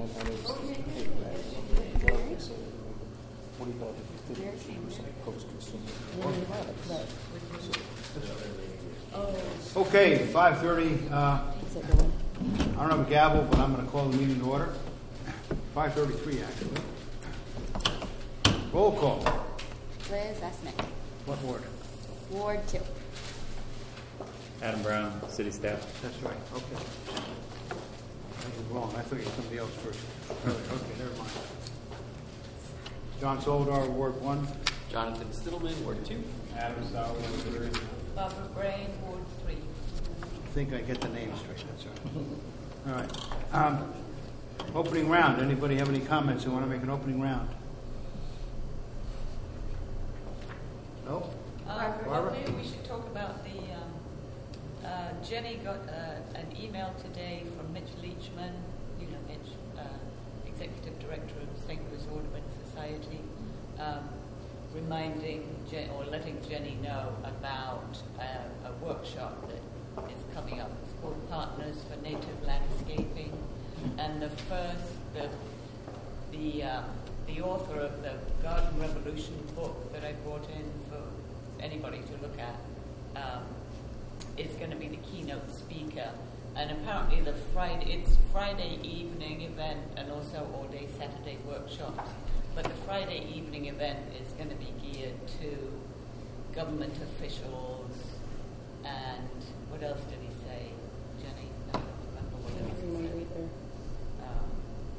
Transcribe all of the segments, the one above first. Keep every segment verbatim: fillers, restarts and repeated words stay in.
Okay, five thirty. Uh, I don't have a gavel, but I'm going to call the meeting to order. five thirty-three, actually. Roll call. Liz Esnick. What ward? Ward two. Adam Brown, city staff. That's right. Okay. I was wrong. I thought you were somebody else first. Earlier. Okay, never mind. John Soldar, Ward one. Jonathan Stittleman, Ward two. Adam Sauer, Ward three. Barbara Brain, Ward three. I think I get the name straight. That's all right. All right. Um, opening round. Anybody have any comments who want to make an opening round? No? Uh, Barbara? Maybe we should talk about the, um, uh, Jenny got uh, an email today from Mitch Leachman, you know Mitch, uh, Executive Director of the Saint Louis Audubon Society, um, reminding Je- or letting Jenny know about uh, a workshop that is coming up. It's called Partners for Native Landscaping, and the first, the the um, the author of the Garden Revolution book that I brought in for anybody to look at um, is going to be the keynote speaker. And apparently the Friday, it's Friday evening event and also all day Saturday workshops. But the Friday evening event is going to be geared to government officials and what else did he say, Jenny? I don't remember what else he said. Um,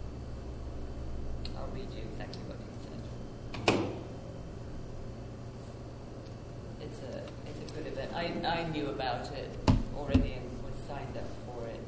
I'll read you exactly what he said. It's a it's a good event. I I knew about it already and was signed up for it.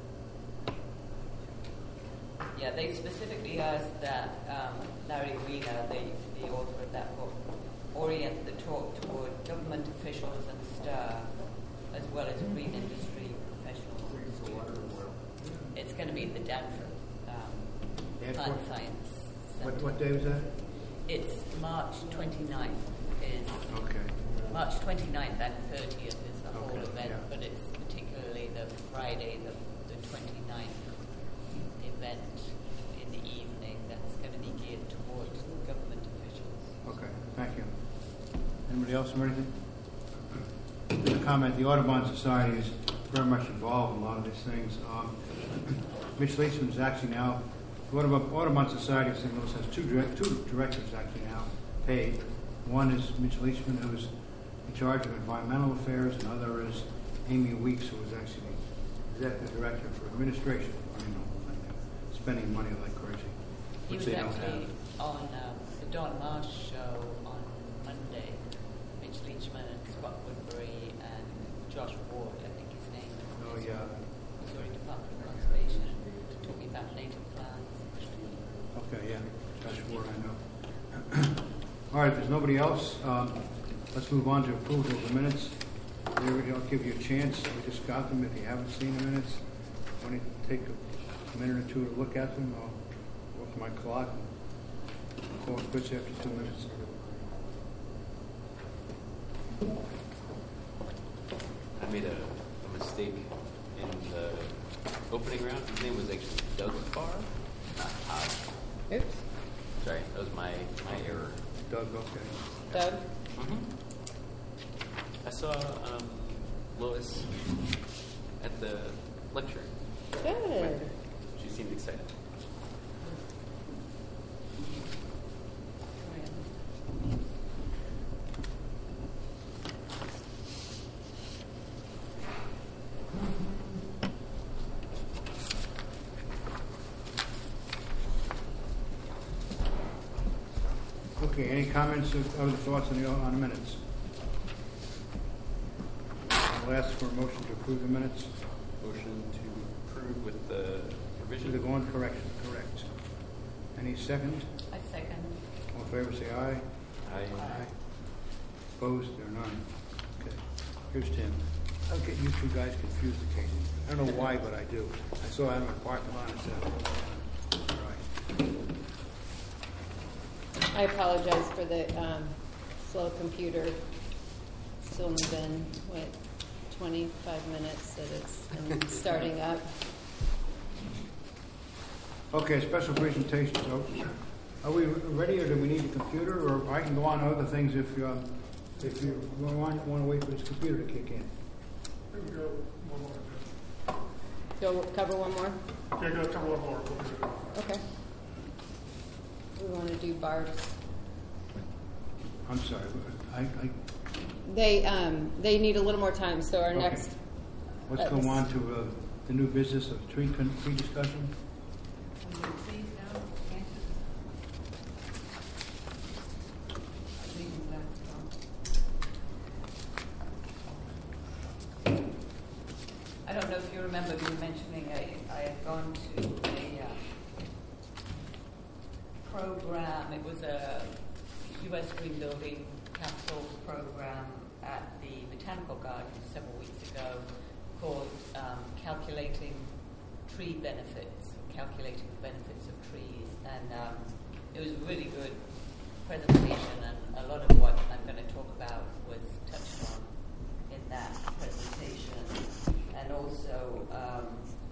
Yeah, they specifically asked that um, Larry Wiener, the the author of that book, orient the talk toward government officials and staff, as well as green industry professionals. It's going to be the Danforth um, Plant Science Center. What, what day was that? It's March twenty-ninth. Is Okay. March twenty-ninth and thirtieth is the whole Okay, event, yeah. but it's particularly the Friday, the, the twenty-ninth event in the evening that's going to be geared towards government officials. Okay, thank you. Anybody else or anything? Just a comment, the Audubon Society is very much involved in a lot of these things. Um, Mitch Leachman is actually now, the Audubon, Audubon Society of Saint Louis has two, direct, two directors actually now paid. One is Mitch Leachman, who's in charge of environmental affairs, and the other is Amy Weeks, who is actually executive director for administration, you know, and they're spending money like crazy, He which was they don't actually have. on um, the Don Marsh show on Monday. Mitch Leachman and Scott Woodbury and Josh Ward, I think his name is. Oh, yeah. Missouri Department of Conservation, talking about native plants. Okay, yeah, Josh Ward, I know. All right, if there's nobody else, um, let's move on to approval of the minutes. Larry, I'll give you a chance. We just got them. If you haven't seen the minutes, want to take a minute or two to look at them? I'll look at my clock and call it quits after two minutes. I made a, a mistake in the opening round. His name was actually Doug Farr, not Todd. Oops. Sorry, that was my, my error. Doug, okay. Doug? Mm-hmm. I saw um, Lois at the lecture. Good. She seemed excited. Okay, any comments or other thoughts on the, on the minutes? I'll ask for a motion to approve the minutes. Motion to approve with the With the revision. one correction, correct. Any second? I second. All in favor, say aye. Aye. Opposed? There are none. Okay. Here's Tim. I'll get you two guys confused occasionally. I don't know why, but I do. I saw Adam in parking lot and said, all right. I apologize for the um, slow computer. It's only been, what, twenty-five minutes that it's been starting up. Okay, special presentation. So, are we ready, or do we need a computer, or I can go on to other things if you, uh, if you want, want to wait for this computer to kick in? Here we go. One more. Go cover one more? Okay, go cover one more. We'll do it. Okay. We want to do Barb's. I'm sorry, I, I, They, um, they need a little more time, so our Okay. next, let's Uh, go this- on to uh, the new business of tree, con- tree discussion. Trees now, I don't know if you remember me mentioning I, I had gone to a uh, program. It was a U S Green Building Council program at the Botanical Gardens several weeks ago called um, Calculating Tree Benefits, Calculating the Benefits of Trees. And um, it was a really good presentation, and a lot of what I'm going to talk about was touched on in that presentation. And also, um,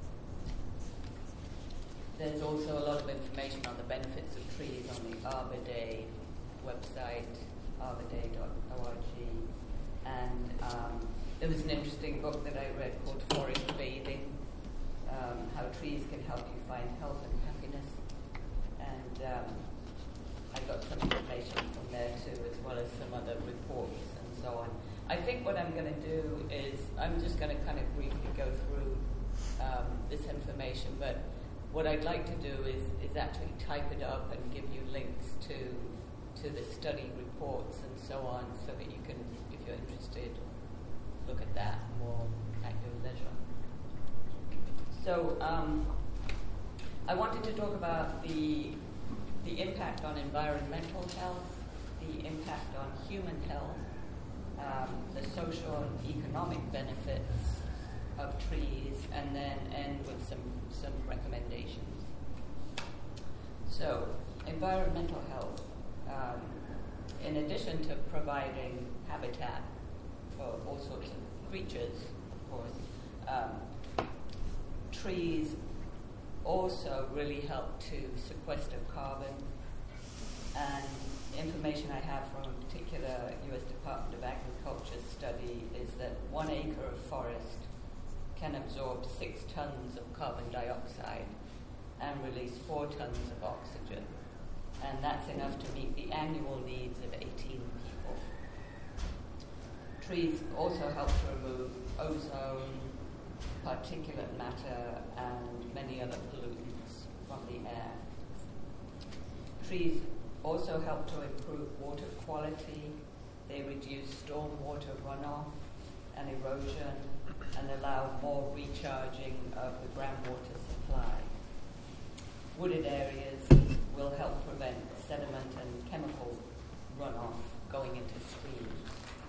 there's also a lot of information on the benefits of trees on the Arbor Day website, arbor day dot org. And um, there was an interesting book that I read called Forest Bathing, um, How Trees Can Help You Find Health and Happiness. And um, I got some information from there too, as well as some other reports and so on. I think what I'm going to do is, I'm just going to kind of briefly go through um, this information, but what I'd like to do is, is actually type it up and give you links to to the study reports and so on, so that you can, if you're interested, look at that more at your leisure. So um, I wanted to talk about the the impact on environmental health, the impact on human health, um, the social and economic benefits of trees, and then end with some, some recommendations. So, environmental health. Um, in addition to providing habitat for all sorts of creatures, of course, um, trees also really help to sequester carbon. And information I have from a particular U S Department of Agriculture study is that one acre of forest can absorb six tons of carbon dioxide and release four tons of oxygen. And that's enough to meet the annual needs of eighteen people. Trees also help to remove ozone, particulate matter, and many other pollutants from the air. Trees also help to improve water quality. They reduce stormwater runoff and erosion and allow more recharging of the groundwater supply. Wooded areas will help prevent sediment and chemical runoff going into streams.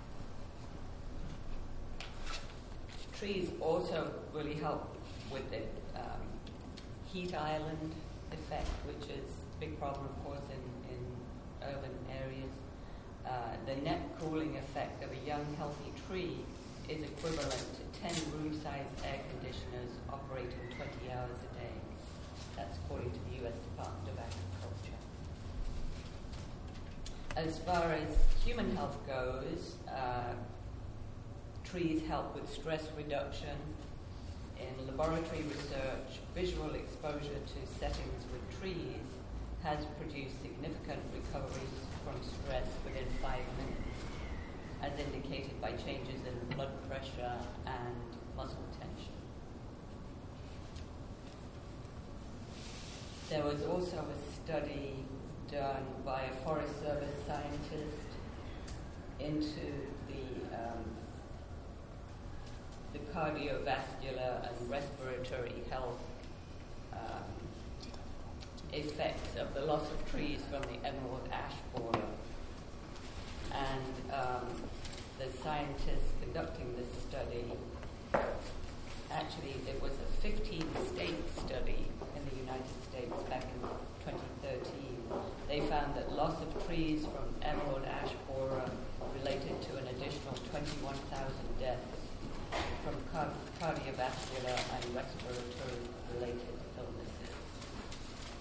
Trees also really help with the um, heat island effect, which is a big problem, of course, in, in urban areas. Uh, the net cooling effect of a young, healthy tree is equivalent to ten room-sized air conditioners operating twenty hours a day. That's according to the U S Department of Agriculture. As far as human health goes, uh, trees help with stress reduction. In laboratory research, visual exposure to settings with trees has produced significant recoveries from stress within five minutes, as indicated by changes in blood pressure and muscle tension. There was also a study done by a Forest Service scientist into the um, the cardiovascular and respiratory health um, effects of the loss of trees from the emerald ash borer. And um, the scientists conducting this study, actually it was a fifteen-state study in the United States back in twenty thirteen. They found that loss of trees from emerald ash borer related to an additional twenty-one thousand deaths from car- cardiovascular and respiratory related illnesses.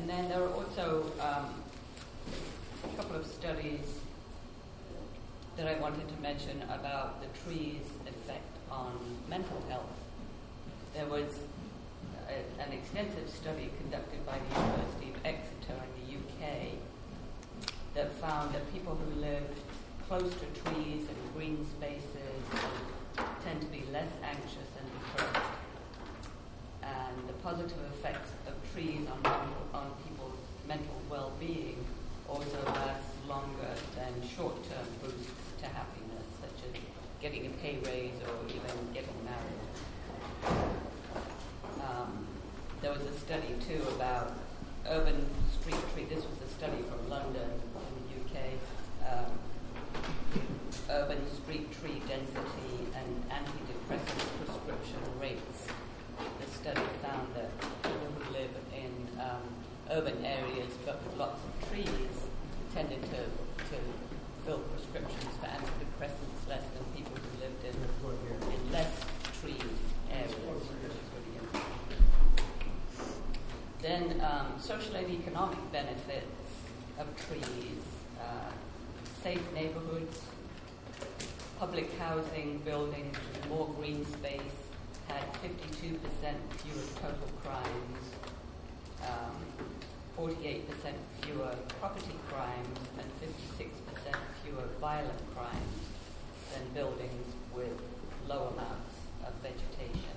And then there are also um, a couple of studies that I wanted to mention about the trees' effect on mental health. There was a, an extensive study conducted by the University of Exeter in the U K that found that people who lived close to trees and green spaces tend to be less anxious and depressed. And the positive effects of trees on, mental, on people's mental well-being also last longer than short-term boosts to happiness, such as getting a pay raise or even getting married. Um, there was a study, too, about urban street tree. This was a study from London in the U K. Um, urban street tree density and antidepressant prescription rates. The study found that people who live in um, urban areas but with lots of trees tended to, to fill prescriptions for antidepressants less than people who lived in, in less treed areas, which is really interesting. Then um, social and economic benefits of trees, uh, safe neighborhoods, public housing buildings with more green space had fifty-two percent fewer total crimes, um, forty-eight percent fewer property crimes, and fifty-six percent fewer violent crimes than buildings with low amounts of vegetation.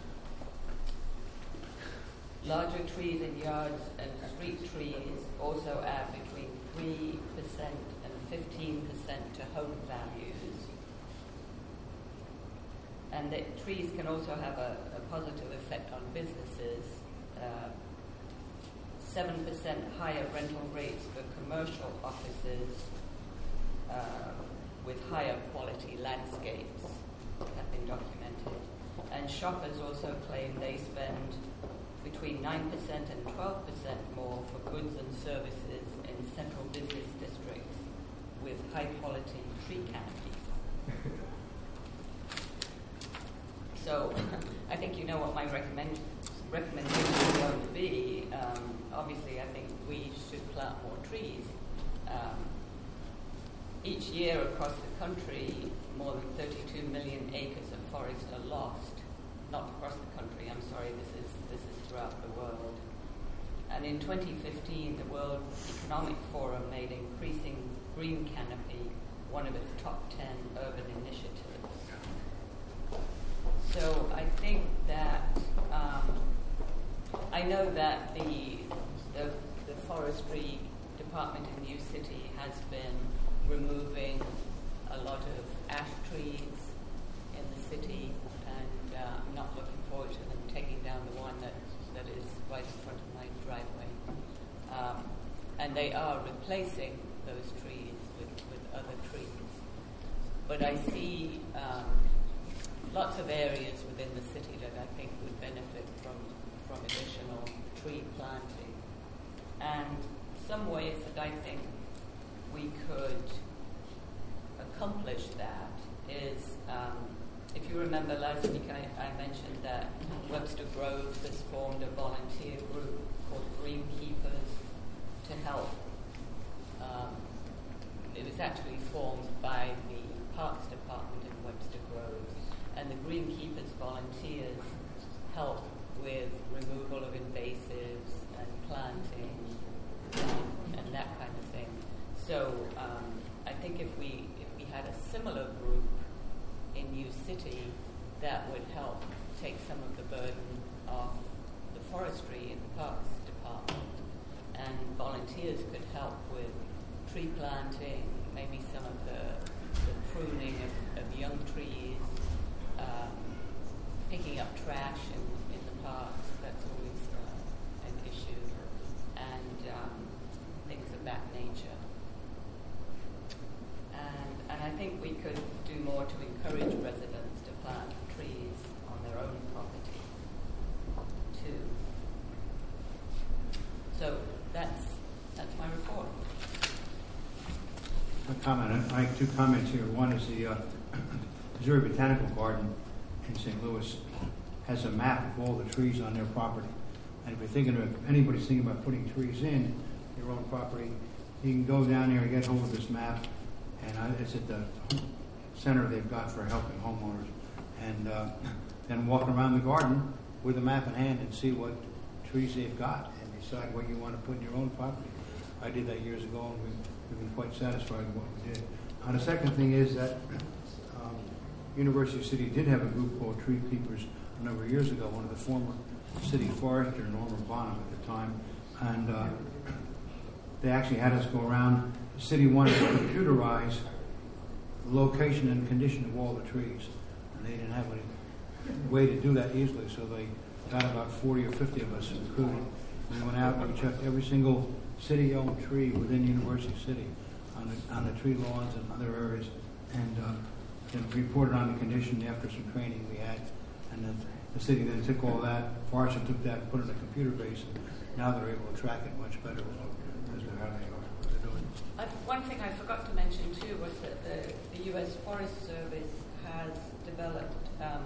Larger trees in yards and street trees also add between three percent and fifteen percent to home values. And that trees can also have a, a positive effect on businesses. Uh, seven percent higher rental rates for commercial offices uh, with higher quality landscapes have been documented. And shoppers also claim they spend between nine percent and twelve percent more for goods and services in central business districts with high quality tree canopy. So I think you know what my recommend, recommendation is going to be. Um, obviously, I think we should plant more trees. Um, each year across the country, more than thirty-two million acres of forest are lost. Not across the country, I'm sorry, this is, this is throughout the world. And in twenty fifteen, the World Economic Forum made increasing green canopy one of its top ten urban initiatives. So I think that um, I know that the, the the forestry department in New City has been removing a lot of ash trees in the city, and uh, I'm not looking forward to them taking down the one that, that is right in front of my driveway. Um, and they are replacing those trees with, with other trees. But I see um, lots of areas within the city that I think would benefit from, from additional tree planting. And some ways that I think we could accomplish that is, um, if you remember last week I, I mentioned that Webster Groves has formed a volunteer group called Greenkeepers to help. Um, it was actually formed by the Parks Department in Webster Groves. And the Greenkeepers volunteers help with removal of invasives and planting and, and that kind of thing. So um, I think if we if we had a similar group in New City, that would help take some of the burden off the forestry in the Parks Department. And volunteers could help with tree planting, maybe some of the, the pruning of, of young trees, Um, picking up trash in, in the parks, that's always uh, an issue, and um, things of that nature. And, and I think we could do more to encourage residents to plant trees on their own property, too. So that's, that's my report. A comment. I have two comments here. One is the uh, Missouri Botanical Garden in Saint Louis has a map of all the trees on their property, And if you're thinking of, if anybody's thinking about putting trees in your own property, you can go down there and get hold of this map, and I, it's at the center they've got for helping homeowners. And uh, then walk around the garden with a map in hand and see what trees they've got and decide what you want to put in your own property. I did that years ago, and we've, we've been quite satisfied with what we did. Uh, the second thing is that um, University City did have a group called Tree Keepers a number of years ago, one of the former city forester, Norman Bonham at the time, and uh, they actually had us go around. The city wanted to computerize the location and condition of all the trees, and they didn't have any way to do that easily, so they got about forty or fifty of us recruited. We went out and we checked every single city-owned tree within University City on the, on the tree lawns and other areas, and uh, then reported on the condition after some training we had. And then the city then took all that, Forrester took that and put it in a computer base, and now they're able to track it much better as to how they are, what they're doing. I, one thing I forgot to mention too was that the, the U S Forest Service has developed um,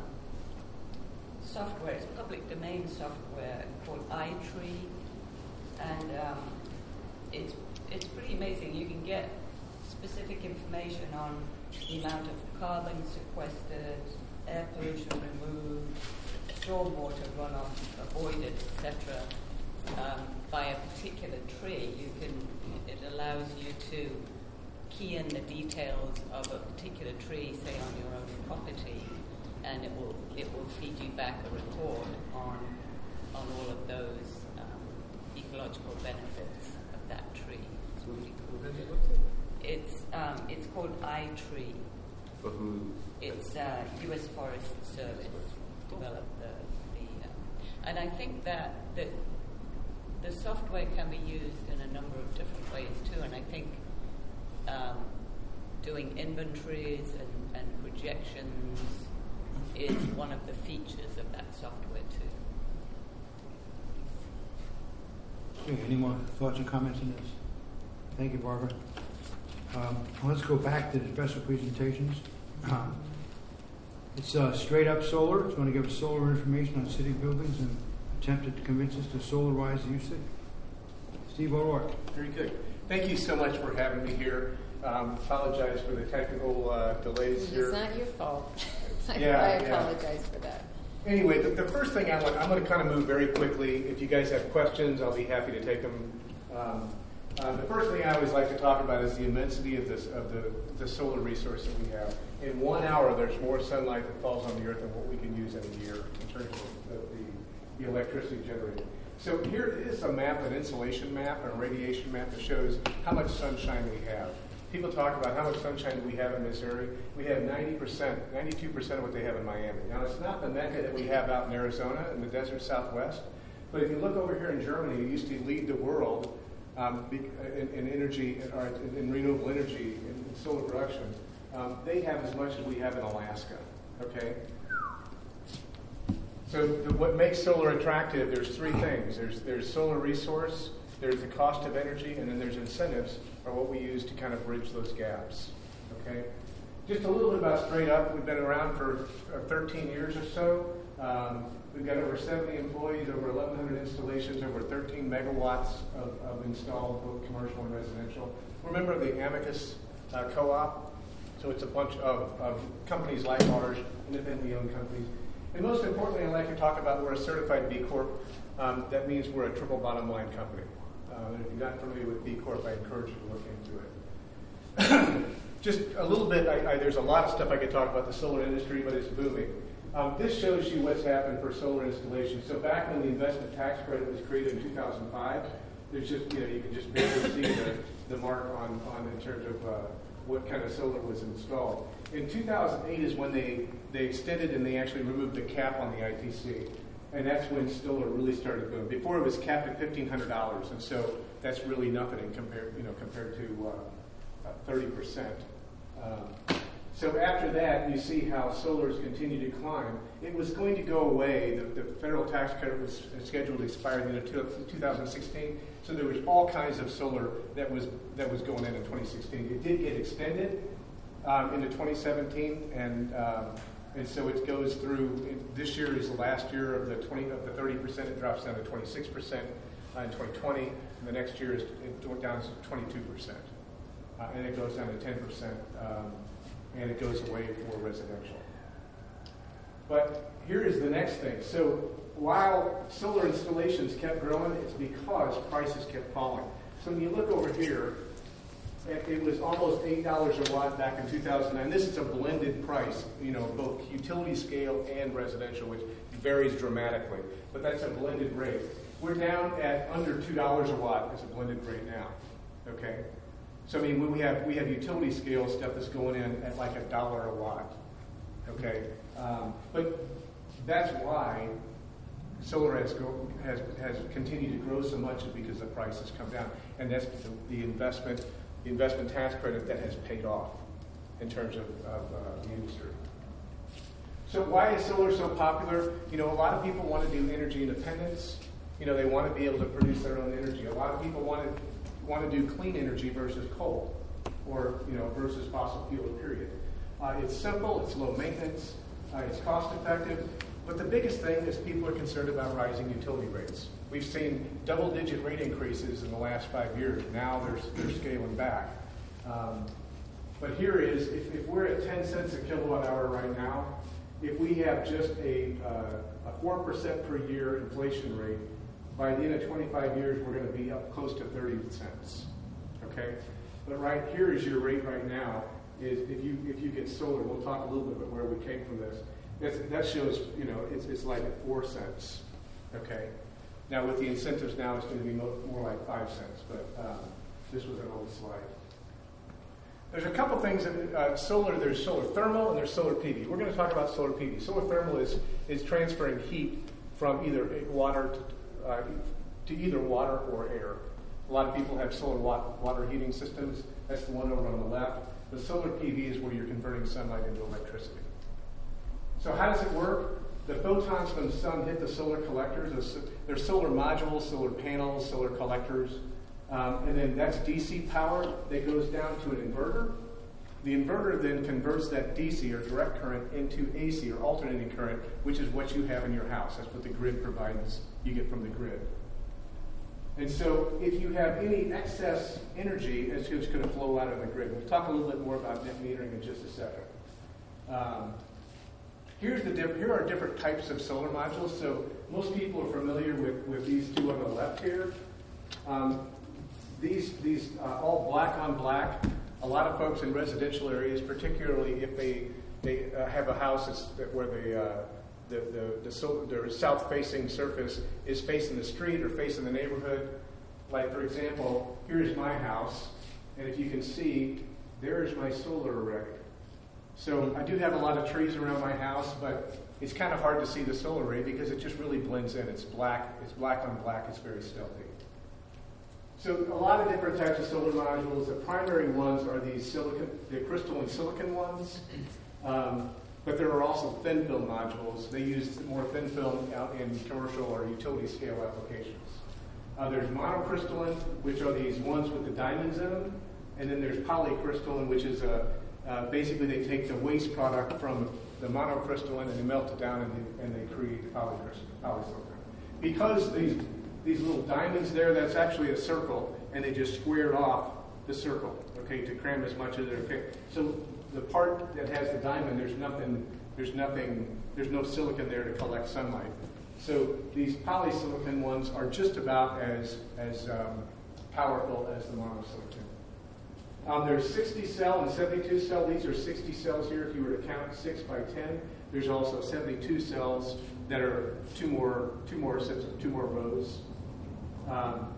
software, it's public domain software called iTree, and um, it's it's pretty amazing. You can get specific information on the amount of carbon sequestered, air pollution removed, stormwater runoff avoided, et cetera. Um, by a particular tree. You can it allows you to key in the details of a particular tree, say on your own property, and it will it will feed you back a report on on all of those um, ecological benefits of that tree. It's really cool. It's um, it's called iTree. For who? It's uh, U S Forest Service developed the the, um, and I think that that the software can be used in a number of different ways too. And I think um, doing inventories and, and projections is one of the features of that software too. Okay, any more thoughts or comments on this? Thank you, Barbara. Um, let's go back to the special presentations. Um, it's uh, straight up solar. It's going to give us solar information on city buildings and attempted to convince us to solarize the usage. Steve O'Rourke. Very good. Thank you so much for having me here. Um, apologize for the technical uh, delays here. It's not your fault. I, Yeah, I yeah. apologize for that. Anyway, the, the first thing I want, I'm going to kind of move very quickly. If you guys have questions, I'll be happy to take them. Um, uh, the first thing I always like to talk about is the immensity of this of the, the solar resource that we have. In one hour, there's more sunlight that falls on the earth than what we can use in a year in terms of the, the, the electricity generated. So here is a map, an insolation map, and a radiation map that shows how much sunshine we have. People talk about how much sunshine do we have in this area. We have ninety percent, ninety-two percent of what they have in Miami. Now, it's not the mecca that we have out in Arizona in the desert southwest, but if you look over here in Germany, who used to lead the world um, in, in energy, or in renewable energy, in, in solar production, um, they have as much as we have in Alaska, okay? So the, what makes solar attractive, there's three things. There's, there's solar resource, there's the cost of energy, and then there's incentives, are what we use to kind of bridge those gaps. Okay? Just a little bit about Straight Up. We've been around for thirteen years or so. Um, we've got over seventy employees, over eleven hundred installations, over thirteen megawatts of, of installed, both commercial and residential. We're a member of the Amicus uh, Co-op, so it's a bunch of, of companies like ours, independently owned companies. And most importantly, I'd like to talk about we're a certified B Corp. Um, that means we're a triple bottom line company. Uh, and if you're not familiar with B Corp, I encourage you to look into it. Just a little bit, I, I, there's a lot of stuff I could talk about the solar industry, but it's booming. Um, this shows you what's happened for solar installation. So back when the investment tax credit was created in two thousand five, there's just, you know, you can just barely see the, the mark on, on in terms of uh, what kind of solar was installed. In two thousand eight is when they, they extended and they actually removed the cap on the I T C. And that's when solar really started going. Before it was capped at fifteen hundred dollars, and so that's really nothing in compared, you know, compared to uh, uh, thirty percent. Um, so after that, you see how solar has continued to climb. It was going to go away. The, the federal tax credit was scheduled to expire in two thousand sixteen. So there was all kinds of solar that was that was going in in twenty sixteen. It did get extended um, into twenty seventeen, and um, And so it goes through, this year is the last year of the twenty, of the thirty percent, it drops down to twenty-six percent uh, in twenty twenty, and the next year is, it went down to twenty-two percent. Uh, and it goes down to ten percent, um, and it goes away for residential. But here is the next thing. So while solar installations kept growing, it's because prices kept falling. So when you look over here, it, it was almost eight dollars a watt back in two thousand nine. This is a blended price, you know, both utility scale and residential, which varies dramatically. But that's a blended rate. We're down at under two dollars a watt as a blended rate now. Okay? So I mean, when we have we have utility scale stuff that's going in at like a dollar a watt. Okay? Um, but that's why solar has, go, has has continued to grow so much, is because the price has come down, and that's the, the investment the investment tax credit that has paid off in terms of, of uh, the industry. So why is solar so popular? You know, a lot of people want to do energy independence. You know, they want to be able to produce their own energy. A lot of people want to want to do clean energy versus coal, or you know, versus fossil fuel. Period. Uh, it's simple. It's low maintenance. Uh, it's cost effective. But the biggest thing is people are concerned about rising utility rates. We've seen double-digit rate increases in the last five years. Now they're, they're scaling back. Um, but here is, if, if we're at ten cents a kilowatt hour right now, if we have just a, uh, a four percent per year inflation rate, by the end of twenty-five years, we're going to be up close to thirty cents. Okay? But right here is your rate right now. Is if you if you get solar, we'll talk a little bit about where we came from this. That's, that shows, you know, it's it's like at four cents. Okay. Now with the incentives, now it's going to be mo- more like five cents. But um, this was an old slide. There's a couple things that uh, solar. There's solar thermal and there's solar P V. We're going to talk about solar P V. Solar thermal is is transferring heat from either water to, uh, to either water or air. A lot of people have solar water heating systems. That's the one over on the left. The solar P V is where you're converting sunlight into electricity. So how does it work? The photons from the sun hit the solar collectors. There's solar modules, solar panels, solar collectors. Um, and then that's D C power that goes down to an inverter. The inverter then converts that D C or direct current into A C or alternating current, which is what you have in your house. That's what the grid provides, you get from the grid. And so if you have any excess energy, it's just going to flow out of the grid. We'll talk a little bit more about net metering in just a second. Um, here's the diff- here are different types of solar modules. So most people are familiar with, with these two on the left here. Um, these these uh, all black on black. A lot of folks in residential areas, particularly if they they uh, have a house that's, that where the uh, the the, the, so, the south-facing surface is facing the street or facing the neighborhood. Like for example, here's my house, and if you can see, there's my solar array. So I do have a lot of trees around my house, but it's kind of hard to see the solar array because it just really blends in. It's black. It's black on black. It's very stealthy. So a lot of different types of solar modules. The primary ones are these silicon, the crystalline silicon ones, um, but there are also thin film modules. They use more thin film out in commercial or utility scale applications. Uh, there's monocrystalline, which are these ones with the diamonds in them, and then there's polycrystalline, which is a uh, basically they take the waste product from the monocrystalline and they melt it down and they, and they create polycrystalline, polysilicon. Because these These little diamonds there, that's actually a circle, and they just squared off the circle, okay, to cram as much as they can. So the part that has the diamond, there's nothing, there's nothing, there's no silicon there to collect sunlight. So these polysilicon ones are just about as as um, powerful as the monosilicon. Um, there's sixty cell and seventy-two cell. These are sixty cells here. If you were to count six by ten, there's also seventy-two cells that are two more two more sets of two more rows. Um,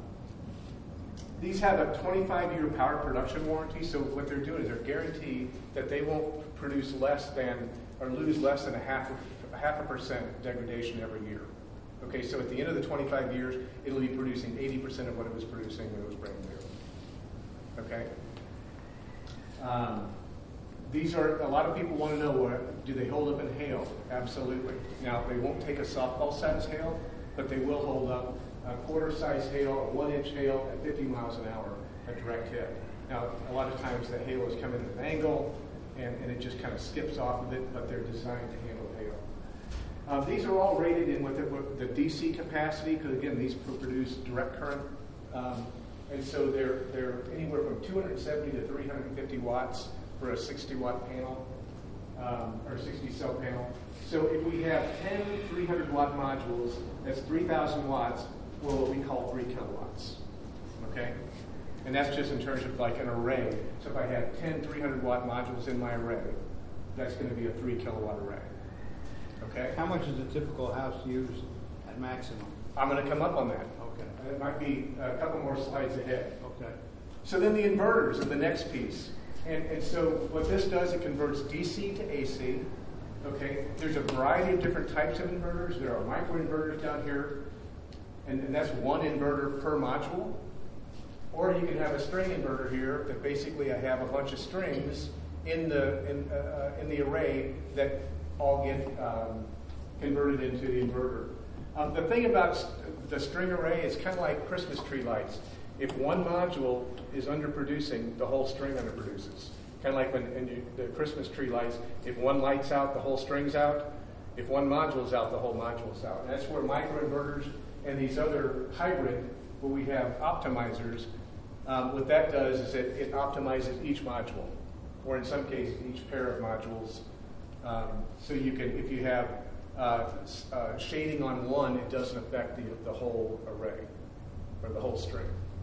these have a twenty-five year power production warranty, so what they're doing is they're guaranteed that they won't produce less than or lose less than a half a half a percent degradation every year. Okay, so at the end of the twenty-five years, it'll be producing eighty percent of what it was producing when it was brand new. Okay. Um, these are a lot of people want to know what do they hold up in hail? Absolutely. Now they won't take a softball size hail, but they will hold up a quarter-size hail, a one-inch hail at fifty miles an hour, a direct hit. Now, a lot of times the hail is coming at an angle, and, and it just kind of skips off of it, but they're designed to handle hail. Uh, these are all rated in with the, with the D C capacity, because again, these produce direct current. Um, and so they're, they're anywhere from two hundred seventy to three hundred fifty watts for a sixty watt panel, um, or sixty cell panel. So if we have ten three hundred watt modules, that's three thousand watts, or what we call three kilowatts. Okay? And that's just in terms of like an array. So if I have ten three hundred watt modules in my array, that's going to be a three kilowatt array. Okay? How much is a typical house use at maximum? I'm going to come up on that. Okay. And it might be a couple more slides ahead. Okay. So then the inverters are the next piece. And, and so what this does, it converts D C to A C. Okay? There's a variety of different types of inverters. There are microinverters down here, and, and that's one inverter per module. Or you can have a string inverter here that basically I have a bunch of strings in the in, uh, in the array that all get um, converted into the inverter. Um, the thing about st- the string array is kind of like Christmas tree lights. If one module is underproducing, the whole string underproduces. Kind of like when in you, the Christmas tree lights, if one light's out, the whole string's out. If one module's out, the whole module's out. And that's where microinverters and these other hybrid, where we have optimizers, um, what that does is it, it optimizes each module, or in some cases, each pair of modules. Um, so you can, if you have uh, uh, shading on one, it doesn't affect the, the whole array, or the whole string.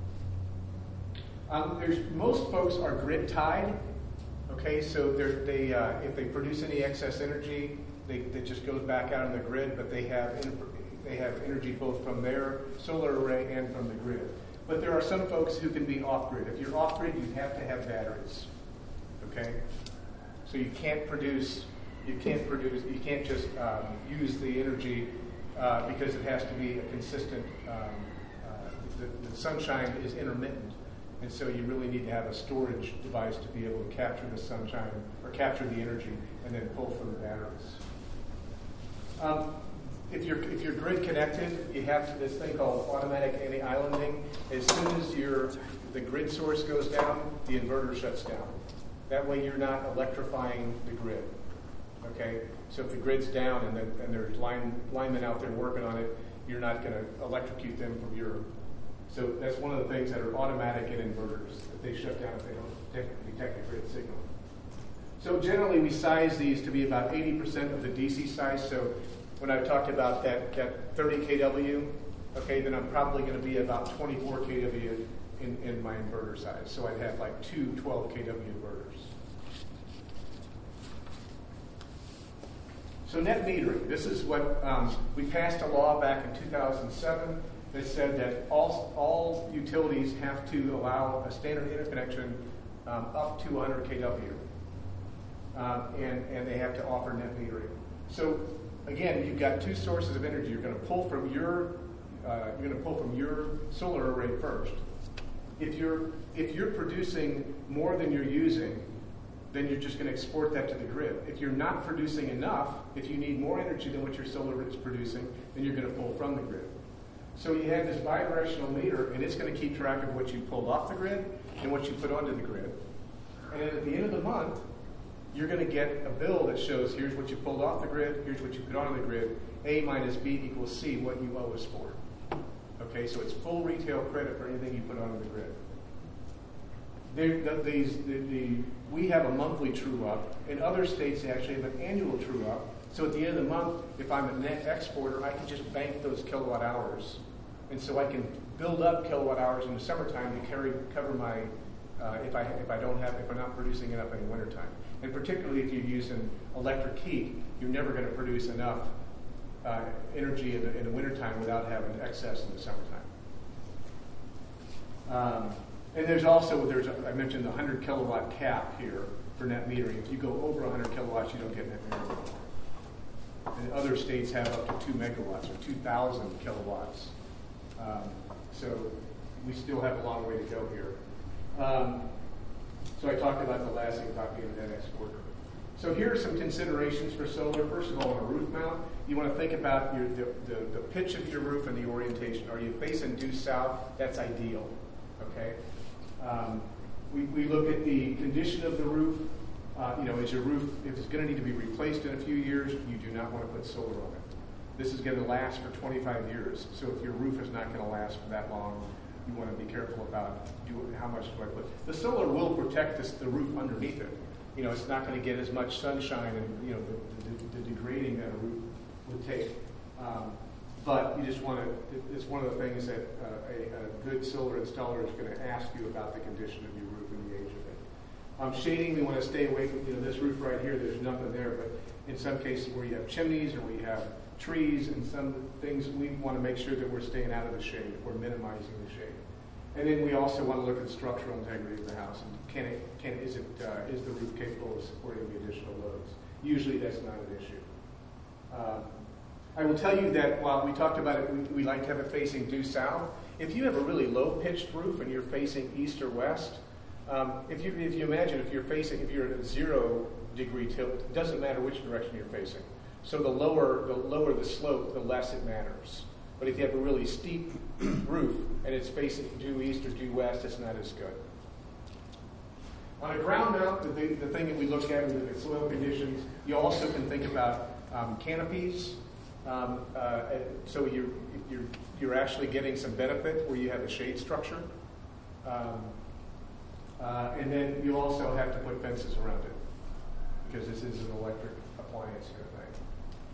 Um, there's, most folks are grid tied. Okay, so they uh, if they produce any excess energy, they, it just goes back out on the grid. But they have in, they have energy both from their solar array and from the grid. But there are some folks who can be off grid. If you're off grid, you have to have batteries. Okay, so you can't produce you can't produce you can't just um, use the energy uh, because it has to be a consistent. Um, uh, the, the sunshine is intermittent. And so you really need to have a storage device to be able to capture the sunshine or capture the energy and then pull from the batteries. Um, if you're if you're grid connected, you have this thing called automatic anti-islanding. As soon as your the grid source goes down, the inverter shuts down. That way you're not electrifying the grid. Okay? So if the grid's down and, the, and there's line, linemen out there working on it, you're not going to electrocute them from your. So that's one of the things that are automatic in inverters, that they shut down if they don't detect, detect the grid signal. So generally we size these to be about eighty percent of the D C size. So when I've talked about that, that thirty kilowatts, okay, then I'm probably going to be about twenty-four kilowatts in, in my inverter size. So I'd have like two twelve kilowatt inverters. So net metering, this is what um, we passed a law back in two thousand seven. That said that all, all utilities have to allow a standard interconnection um, up to one hundred kilowatts, um, and, and they have to offer net metering. So again, you've got two sources of energy. You're going to pull from your uh, you're going to pull from your solar array first. If you're if you're producing more than you're using, then you're just going to export that to the grid. If you're not producing enough, if you need more energy than what your solar is producing, then you're going to pull from the grid. So you have this bidirectional meter, and it's going to keep track of what you pulled off the grid and what you put onto the grid. And then at the end of the month, you're going to get a bill that shows here's what you pulled off the grid, here's what you put onto the grid, A minus B equals C, what you owe us for. Okay, so it's full retail credit for anything you put onto the grid. There, the, these, the, the, we have a monthly true-up. In other states, they actually have an annual true-up. So at the end of the month, if I'm a net exporter, I can just bank those kilowatt hours. And so I can build up kilowatt hours in the summertime to carry cover my, uh, if I if I don't have, if I'm not producing enough in the wintertime. And particularly if you're using electric heat, you're never going to produce enough uh, energy in the, in the wintertime without having excess in the summertime. Um, and there's also, there's a, I mentioned the one hundred kilowatt cap here for net metering. If you go over one hundred kilowatts, you don't get net metering. And other states have up to two megawatts or two thousand kilowatts. Um, so we still have a long way to go here. Um, so I talked about the last thing about being a net exporter. So here are some considerations for solar. First of all, on a roof mount, you want to think about your, the, the, the pitch of your roof and the orientation. Are you facing due south? That's ideal. Okay. Um, we, we look at the condition of the roof. uh, you know, is your roof, if it's going to need to be replaced in a few years, you do not want to put solar on it. This is going to last for twenty-five years. So if your roof is not going to last for that long, you want to be careful about do, how much do I put. The solar will protect this, the roof underneath it. You know, it's not going to get as much sunshine and, you know, the, the, the degrading that a roof would take. Um, but you just want to, it's one of the things that uh, a, a good solar installer is going to ask you about the condition of your roof and the age of it. Um, shading, we want to stay away from, you know, this roof right here, there's nothing there, but in some cases where you have chimneys or we have trees and some things, we want to make sure that we're staying out of the shade, we're minimizing the shade. And then we also want to look at the structural integrity of the house. And can it, can, is, it, uh, is the roof capable of supporting the additional loads? Usually that's not an issue. Um, I will tell you that while we talked about it, we, we like to have it facing due south. If you have a really low-pitched roof and you're facing east or west, um, if you if you imagine if you're facing, if you're at a zero degree tilt, it doesn't matter which direction you're facing. So the lower the lower the slope, the less it matters. But if you have a really steep roof and it's facing due east or due west, it's not as good. On a ground mount, the, thing- the thing that we look at, we look at soil conditions. You also can think about um, canopies. Um, uh, so you're, you're, you're actually getting some benefit where you have a shade structure. Um, uh, and then you also have to put fences around it because this is an electric appliance kind of thing.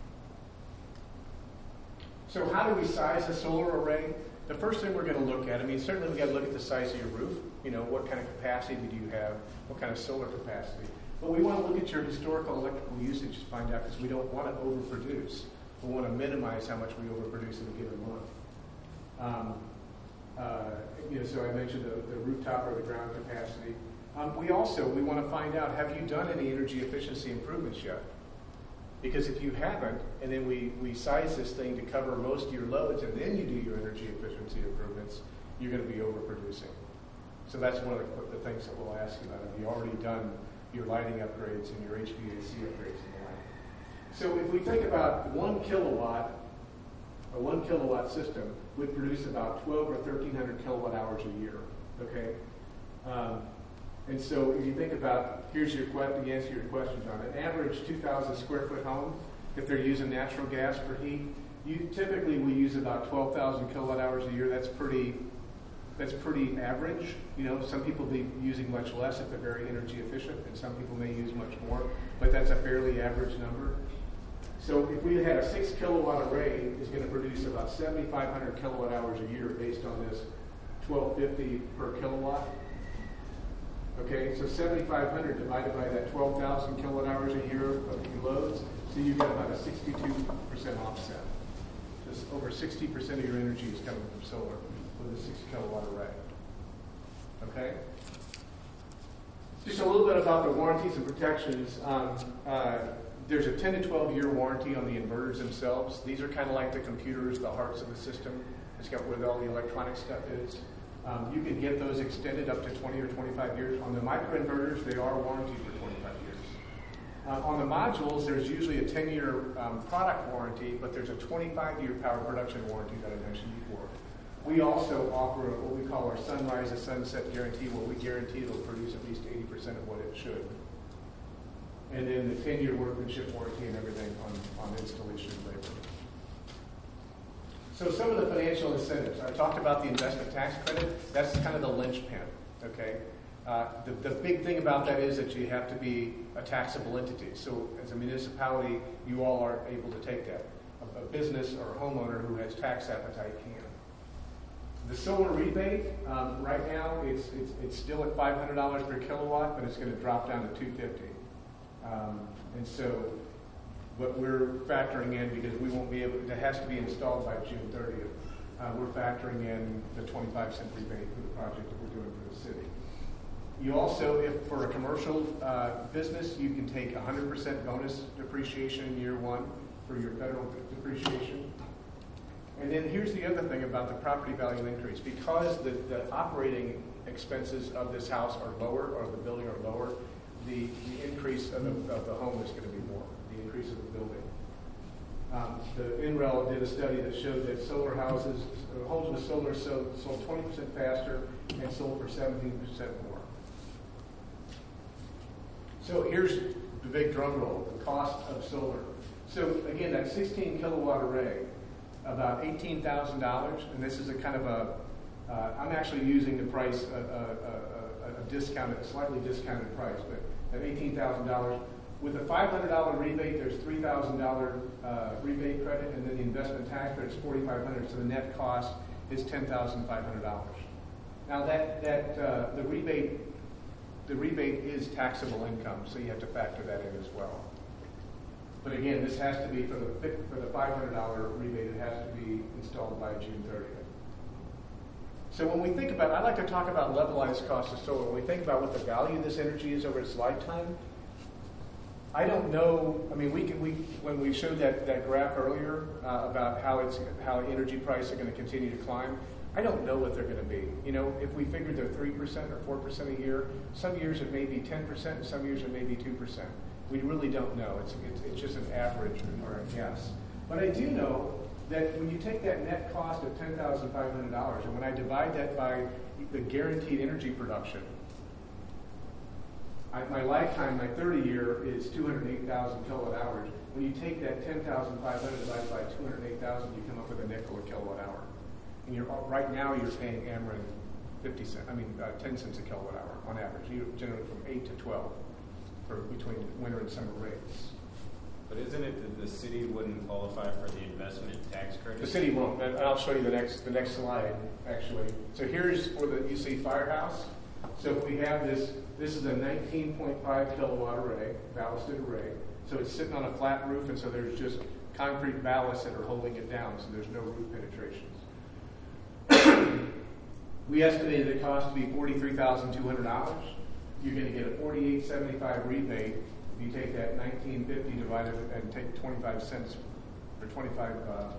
So how do we size a solar array? The first thing we're going to look at, I mean, certainly we've got to look at the size of your roof. You know, what kind of capacity do you have? What kind of solar capacity? But we want to look at your historical electrical usage to find out because we don't want to overproduce. We want to minimize how much we overproduce in a given month. Um, uh, you know, so I mentioned the, the rooftop or the ground capacity. Um, we also, we want to find out, have you done any energy efficiency improvements yet? Because if you haven't, and then we, we size this thing to cover most of your loads, and then you do your energy efficiency improvements, you're going to be overproducing. So that's one of the, the things that we'll ask you about. Have you already done your lighting upgrades and your H V A C upgrades and the like? So if we think about one kilowatt, a one kilowatt system would produce about twelve or thirteen hundred kilowatt hours a year. Okay, um, and so if you think about, here's your question, the answer to your question, John. An average two thousand square foot home, if they're using natural gas for heat, you typically we use about twelve thousand kilowatt hours a year. That's pretty. That's pretty average. You know, some people be using much less if they're very energy efficient, and some people may use much more. But that's a fairly average number. So if we had a six kilowatt array, it's going to produce about seventy-five hundred kilowatt hours a year based on this twelve fifty per kilowatt. Okay, so seventy-five hundred divided by that twelve thousand kilowatt hours a year of your loads, so you get about a sixty-two percent offset. Just over sixty percent of your energy is coming from solar with a six kilowatt array. Okay? Just a little bit about the warranties and protections. Um, uh, There's a ten to twelve year warranty on the inverters themselves. These are kind of like the computers, the hearts of the system. It's got where all the electronic stuff is. Um, you can get those extended up to twenty or twenty-five years. On the microinverters, they are warranted for twenty-five years. Uh, on the modules, there's usually a ten year um, product warranty, but there's a twenty-five year power production warranty that I mentioned before. We also offer what we call our sunrise to sunset guarantee, where we guarantee it'll produce at least eighty percent of what it should. And then the ten year workmanship warranty and everything on, on installation and labor. So some of the financial incentives. I talked about the investment tax credit. That's kind of the linchpin, okay? Uh, the, the big thing about that is that you have to be a taxable entity. So as a municipality, you all are able to take that. A, a business or a homeowner who has tax appetite can. The solar rebate, um, right now, it's, it's, it's still at five hundred dollars per kilowatt, but it's going to drop down to two hundred fifty dollars. Um, and so what we're factoring in, because we won't be able, it has to be installed by June thirtieth, uh, we're factoring in the twenty-five cent rebate for the project that we're doing for the city. You also, if for a commercial uh, business, you can take one hundred percent bonus depreciation in year one for your federal depreciation. And then here's the other thing about the property value increase. Because the, the operating expenses of this house are lower, or the building are lower, the, the increase of the, of the home is going to be more, the increase of the building. Um, the N R E L did a study that showed that solar houses, uh, homes with solar sold, sold twenty percent faster and sold for seventeen percent more. So here's the big drum roll, the cost of solar. So again, that sixteen kilowatt array, about eighteen thousand dollars, and this is a kind of a, uh, I'm actually using the price, a, a, a, a discounted, a slightly discounted price, but at eighteen thousand dollars. With a five hundred dollars rebate, there's three thousand dollars uh, rebate credit, and then the investment tax credit is forty-five hundred dollars, so the net cost is ten thousand five hundred dollars. Now that, that uh, the rebate, the rebate is taxable income, so you have to factor that in as well. But again, this has to be, for the, for the five hundred dollars rebate, it has to be installed by June thirtieth. So when we think about, I like to talk about levelized cost of solar. When we think about what the value of this energy is over its lifetime, I don't know. I mean, we can we when we showed that, that graph earlier uh, about how it's how energy prices are going to continue to climb. I don't know what they're going to be. You know, if we figured they're three percent or four percent a year, some years it may be ten percent, and some years it may be two percent. We really don't know. It's, it's it's just an average or a guess. But I do know that when you take that net cost of ten thousand five hundred dollars, and when I divide that by the guaranteed energy production. I, my lifetime, my thirty year is two hundred eight thousand kilowatt hours. When you take that ten thousand five hundred divided by two hundred eight thousand, you come up with a nickel a kilowatt hour. And you're right now you're paying Ameren fifty cents. I mean uh, ten cents a kilowatt hour on average. You generally from eight to twelve for between winter and summer rates. But isn't it that the city wouldn't qualify for the investment tax credit? The city won't. And I'll show you the next the next slide actually. So here's for the you see Firehouse. So if we have this. This is a nineteen point five kilowatt array, ballasted array. So it's sitting on a flat roof, and so there's just concrete ballasts that are holding it down, so there's no roof penetrations. We estimated the cost to be forty-three thousand two hundred dollars. You're going to get a forty-eight seventy-five rebate if you take that nineteen fifty divided and take twenty-five cents or twenty-five uh,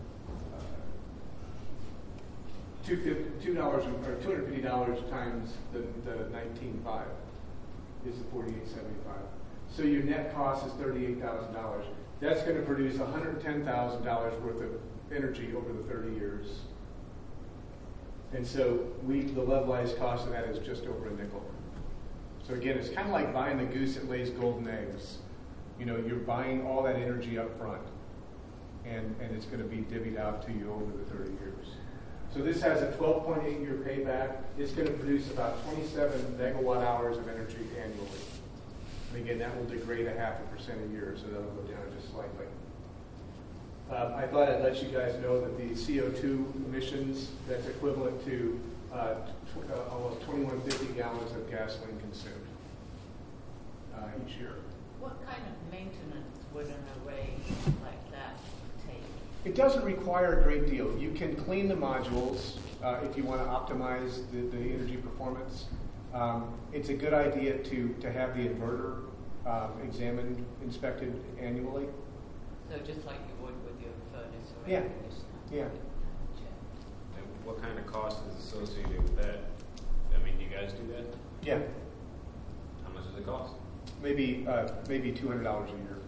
Two dollars or two hundred fifty dollars times the, the nineteen five is the forty-eight seventy-five. So your net cost is thirty-eight thousand dollars. That's going to produce one hundred ten thousand dollars worth of energy over the thirty years. And so we the levelized cost of that is just over a nickel. So again, it's kind of like buying the goose that lays golden eggs. You know, you're buying all that energy up front, and, and it's going to be divvied out to you over the thirty years. So this has a twelve point eight year payback. It's going to produce about twenty-seven megawatt hours of energy annually. And again, that will degrade a half a percent a year, so that'll go down just slightly. Um, I thought I'd let you guys know that the C O two emissions, that's equivalent to uh, tw- uh, almost twenty-one fifty gallons of gasoline consumed uh, each year. What kind of maintenance would an array like that take? It doesn't require a great deal. You can clean the modules uh, if you want to optimize the, the energy performance. Um, it's a good idea to, to have the inverter um, examined, inspected annually. So just like you would with your furnace or Yeah. air conditioner? Yeah. And what kind of cost is associated with that? I mean, do you guys do that? Yeah. How much does it cost? Maybe uh, maybe two hundred dollars a year.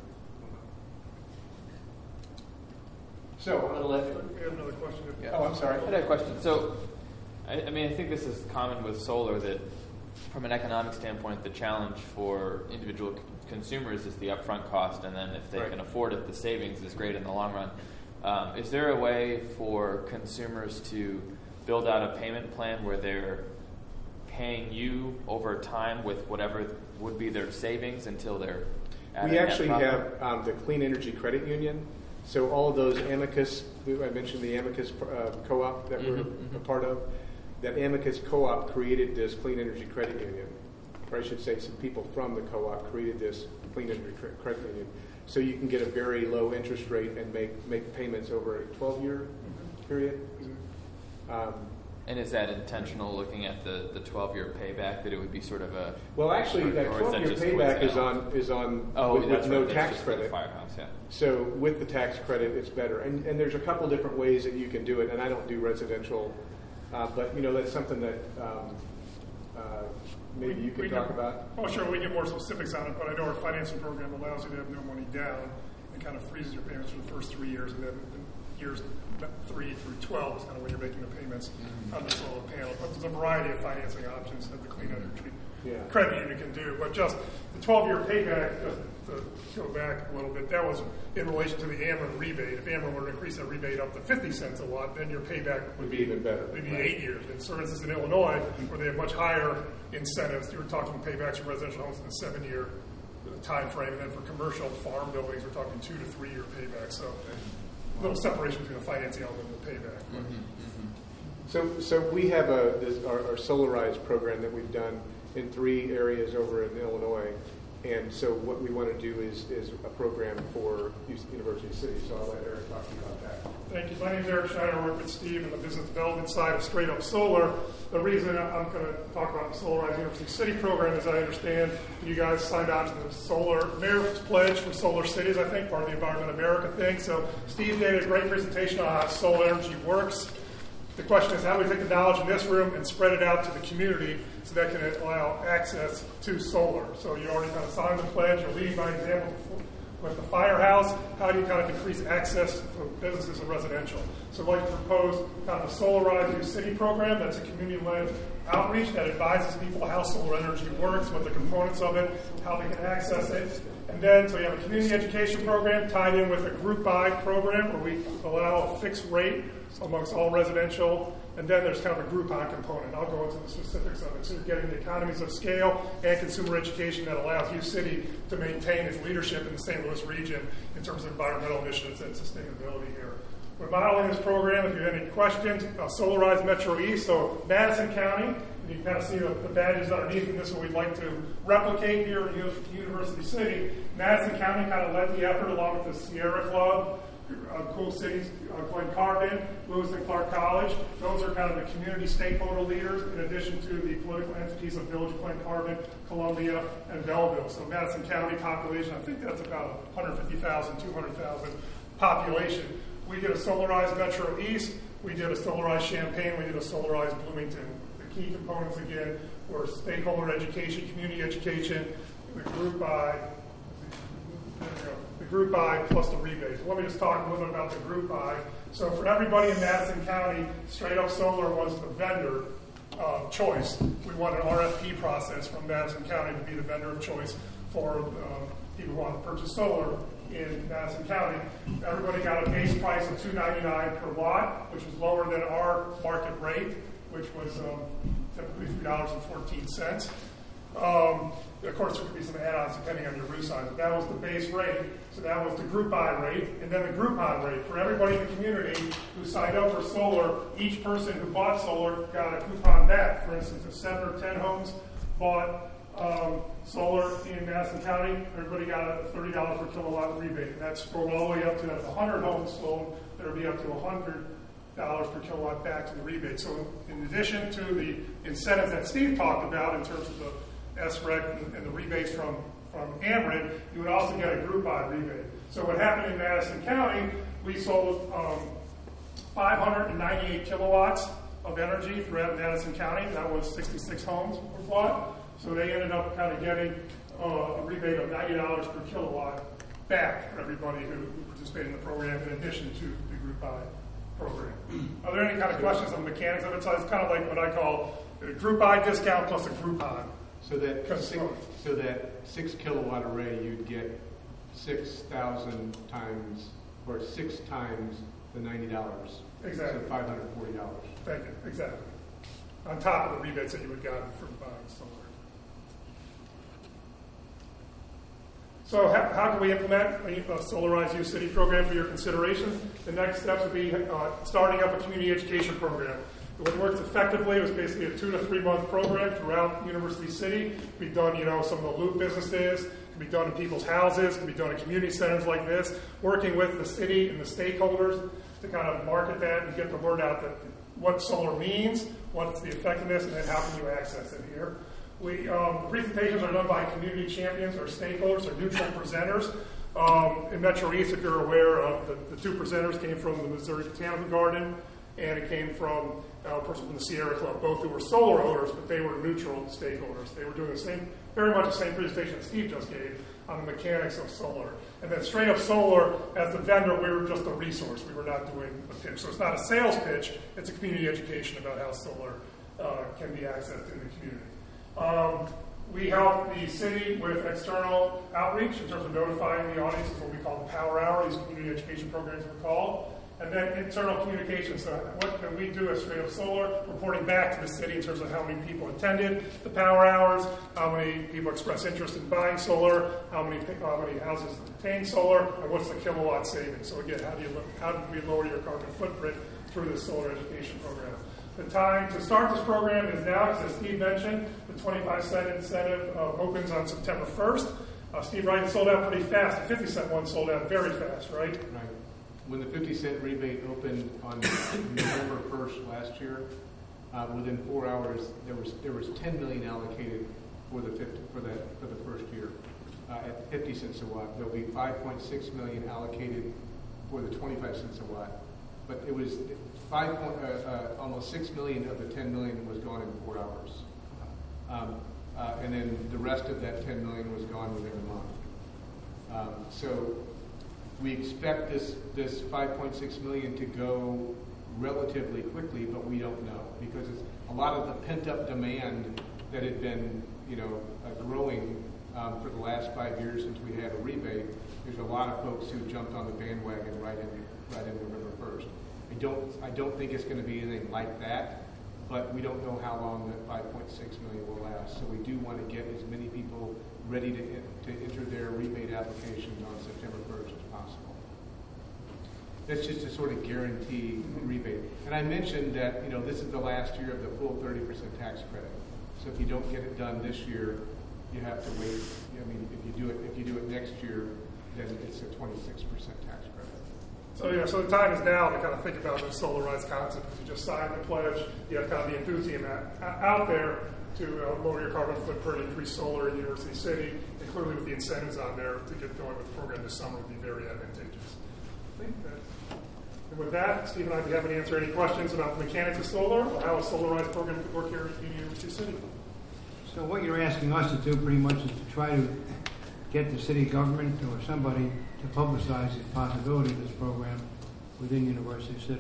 So I'm going to let. We have another question. Yeah. Oh, I'm sorry. I had a question. So, I, I mean, I think this is common with solar that, from an economic standpoint, the challenge for individual c- consumers is the upfront cost, and then if they Right. can afford it, the savings is great in the long run. Um, is there a way for consumers to build out a payment plan where they're paying you over time with whatever would be their savings until they're at We a net actually profit? have um, the Clean Energy Credit Union. So all of those Amicus, I mentioned the Amicus uh, co-op that we're Mhm, mhm. a part of. That Amicus co-op created this Clean Energy Credit Union. Or I should say some people from the co-op created this Clean Energy Cre- Credit Union. So you can get a very low interest rate and make, make payments over a twelve-year period. Um, And is that intentional, looking at the, the twelve-year payback, that it would be sort of a... well, actually, or- that or is twelve-year just payback is coincidental? on is on Oh, with, that's with no right. That's tax just for the credit. Firehouse, yeah. So with the tax credit, it's better. And, and there's a couple different ways that you can do it. And I don't do residential, uh, but you know that's something that um, uh, maybe We- you could we talk can- about. Oh, sure, we get more specifics on it, but I know our financing program allows you to have no money down and kind of freezes your payments for the first three years, and then in years three through twelve is kind of when you're making the payments on the solar panel. But there's a variety of financing options that the Clean Energy yeah. credit union can do. But just the twelve-year payback, just to go back a little bit, that was in relation to the Ameren rebate. If Ameren were to increase that rebate up to fifty cents a watt, then your payback would be even better. Would be right. eight years. And for instance, in Illinois, where they have much higher incentives, you were talking paybacks for residential homes in the seven-year time frame, and then for commercial farm buildings, we're talking two to three-year payback. So a little separation between the financing element and the payback. Mm-hmm, mm-hmm. So, so we have a this, our, our Solarize program that we've done in three areas over in Illinois, and so what we want to do is is a program for University City. So I'll let Eric talk to you about that. Thank you. My name is Eric Schneider. I work with Steve in the business development side of Straight Up Solar. The reason I'm going to talk about the Solarize University City program is I understand you guys signed on to the Solar Mayor's Pledge for Solar Cities, I think, part of the Environment America thing. So Steve gave a great presentation on how solar energy works. The question is, how do we take the knowledge in this room and spread it out to the community so that can allow access to solar? So you already kind of signed the pledge. You're leading by example with the firehouse. How do you kind of increase access for businesses and residential? So I'd like to propose kind of a Solarize U City program that's a community-led outreach that advises people how solar energy works, what the components of it, how they can access it. And then, so you have a community education program tied in with a group buy program where we allow a fixed rate amongst all residential, and then there's kind of a Groupon component. I'll go into the specifics of it. So you're getting the economies of scale and consumer education that allows U City to maintain its leadership in the Saint Louis region in terms of environmental initiatives and sustainability here. We're modeling this program. If you have any questions, uh, Solarize Metro East, so Madison County, and you can kind of see the, the badges underneath, and this is what we'd like to replicate here in University City. Madison County kind of led the effort along with the Sierra Club, Uh, Cool Cities, uh, Glen Carbon, Lewis and Clark College. Those are kind of the community stakeholder leaders in addition to the political entities of Village of Glen Carbon, Columbia, and Belleville. So Madison County population, I think that's about one hundred fifty thousand, two hundred thousand population. We did a Solarize Metro East, we did a Solarize Champaign, we did a Solarize Bloomington. The key components, again, were stakeholder education, community education, the group buy, the group buy plus the rebates. Let me just talk a little bit about the group buy. So for everybody in Madison County, Straight Up Solar was the vendor of choice. We want an R F P process from Madison County to be the vendor of choice for uh, people who want to purchase solar in Madison County. Everybody got a base price of two dollars and ninety-nine cents per watt, which was lower than our market rate, which was um, typically three dollars and fourteen cents. Um, of course, there could be some add-ons depending on your roof size, but that was the base rate. So that was the group buy rate, and then the Groupon rate. For everybody in the community who signed up for solar, each person who bought solar got a coupon back. For instance, if seven or ten homes bought um, solar in Madison County, everybody got a thirty dollars per kilowatt rebate. And that's rolled all the way up to that. If one hundred homes sold, there would be up to one hundred dollars per kilowatt back to the rebate. So in addition to the incentives that Steve talked about in terms of the S R E C and the rebates from, from Ameren, you would also get a group buy rebate. So what happened in Madison County, we sold um, five hundred ninety-eight kilowatts of energy throughout Madison County. That was sixty-six homes were bought. So they ended up kind of getting uh, a rebate of ninety dollars per kilowatt back for everybody who, who participated in the program in addition to the group buy program. Are there any kind of questions on the mechanics of it? So it's kind of like what I call a group buy discount plus a Groupon. So that six, so that six kilowatt array, you'd get six thousand times or six times the ninety dollars. Exactly. So five hundred forty dollars. Thank you. Exactly. On top of the rebates that you would get from buying solar. So how, how can we implement a, a Solarize U City program for your consideration? The next steps would be uh, starting up a community education program. What works effectively was basically a two to three month program throughout University City. It can be done, you know, some of the loop businesses. It can be done in people's houses. It can be done in community centers like this. Working with the city and the stakeholders to kind of market that and get the word out that what solar means, what's the effectiveness, and then how can you access it here. We um, the presentations are done by community champions or stakeholders or neutral presenters. Um, in Metro East, if you're aware of the, the two presenters came from the Missouri Botanical Garden, and it came from uh, a person from the Sierra Club, both who were solar owners, but they were neutral stakeholders. They were doing the same, very much the same presentation that Steve just gave on the mechanics of solar. And then Straight Up Solar, as the vendor, we were just a resource. We were not doing a pitch. So it's not a sales pitch, it's a community education about how solar uh, can be accessed in the community. Um, We help the city with external outreach in terms of notifying the audience. It's what we call the Power Hour. These community education programs are called. And then internal communication. So what can we do as Straight Up Solar? Reporting back to the city in terms of how many people attended the Power Hours, how many people expressed interest in buying solar, how many how many houses obtain solar, and what's the kilowatt savings. So again, how do you how do we lower your carbon footprint through this solar education program? The time to start this program is now, as Steve mentioned. The twenty-five cent incentive uh, opens on September first. Uh, Steve Wright sold out pretty fast. The fifty cent one sold out very fast, right? Right. When the fifty cent rebate opened on November first last year, uh, within four hours there was there was ten million allocated for the fifty, for that for the first year uh, at fifty cents a watt. There'll be five point six million allocated for the twenty-five cents a watt, but it was five point, uh, uh, almost six million of the ten million was gone in four hours, um, uh, and then the rest of that ten million was gone within a month. Um, so. We expect this this five point six million to go relatively quickly, but we don't know because it's a lot of the pent-up demand that had been, you know, uh, growing um, for the last five years since we had a rebate. There's a lot of folks who jumped on the bandwagon right in right in November first. I don't I don't think it's going to be anything like that, but we don't know how long that five point six million will last. So we do want to get as many people ready to to enter their rebate applications on September first as possible. That's just to sort of guarantee rebate. And I mentioned that, you know, this is the last year of the full thirty percent tax credit. So if you don't get it done this year, you have to wait. I mean, if you do it if you do it next year, then it's a twenty-six percent tax credit. So yeah, so the time is now to kind of think about the solarized concept because you just signed the pledge. You have kind of the enthusiasm out there to uh, lower your carbon footprint, increase solar in University City, and clearly with the incentives on there to get going with the program this summer would be very advantageous. I think that, and with that, Steve and I would be happy to answer any questions about the mechanics of solar or how a solarized program could work here at University City. So what you're asking us to do pretty much is to try to get the city government or somebody to publicize the possibility of this program within University City.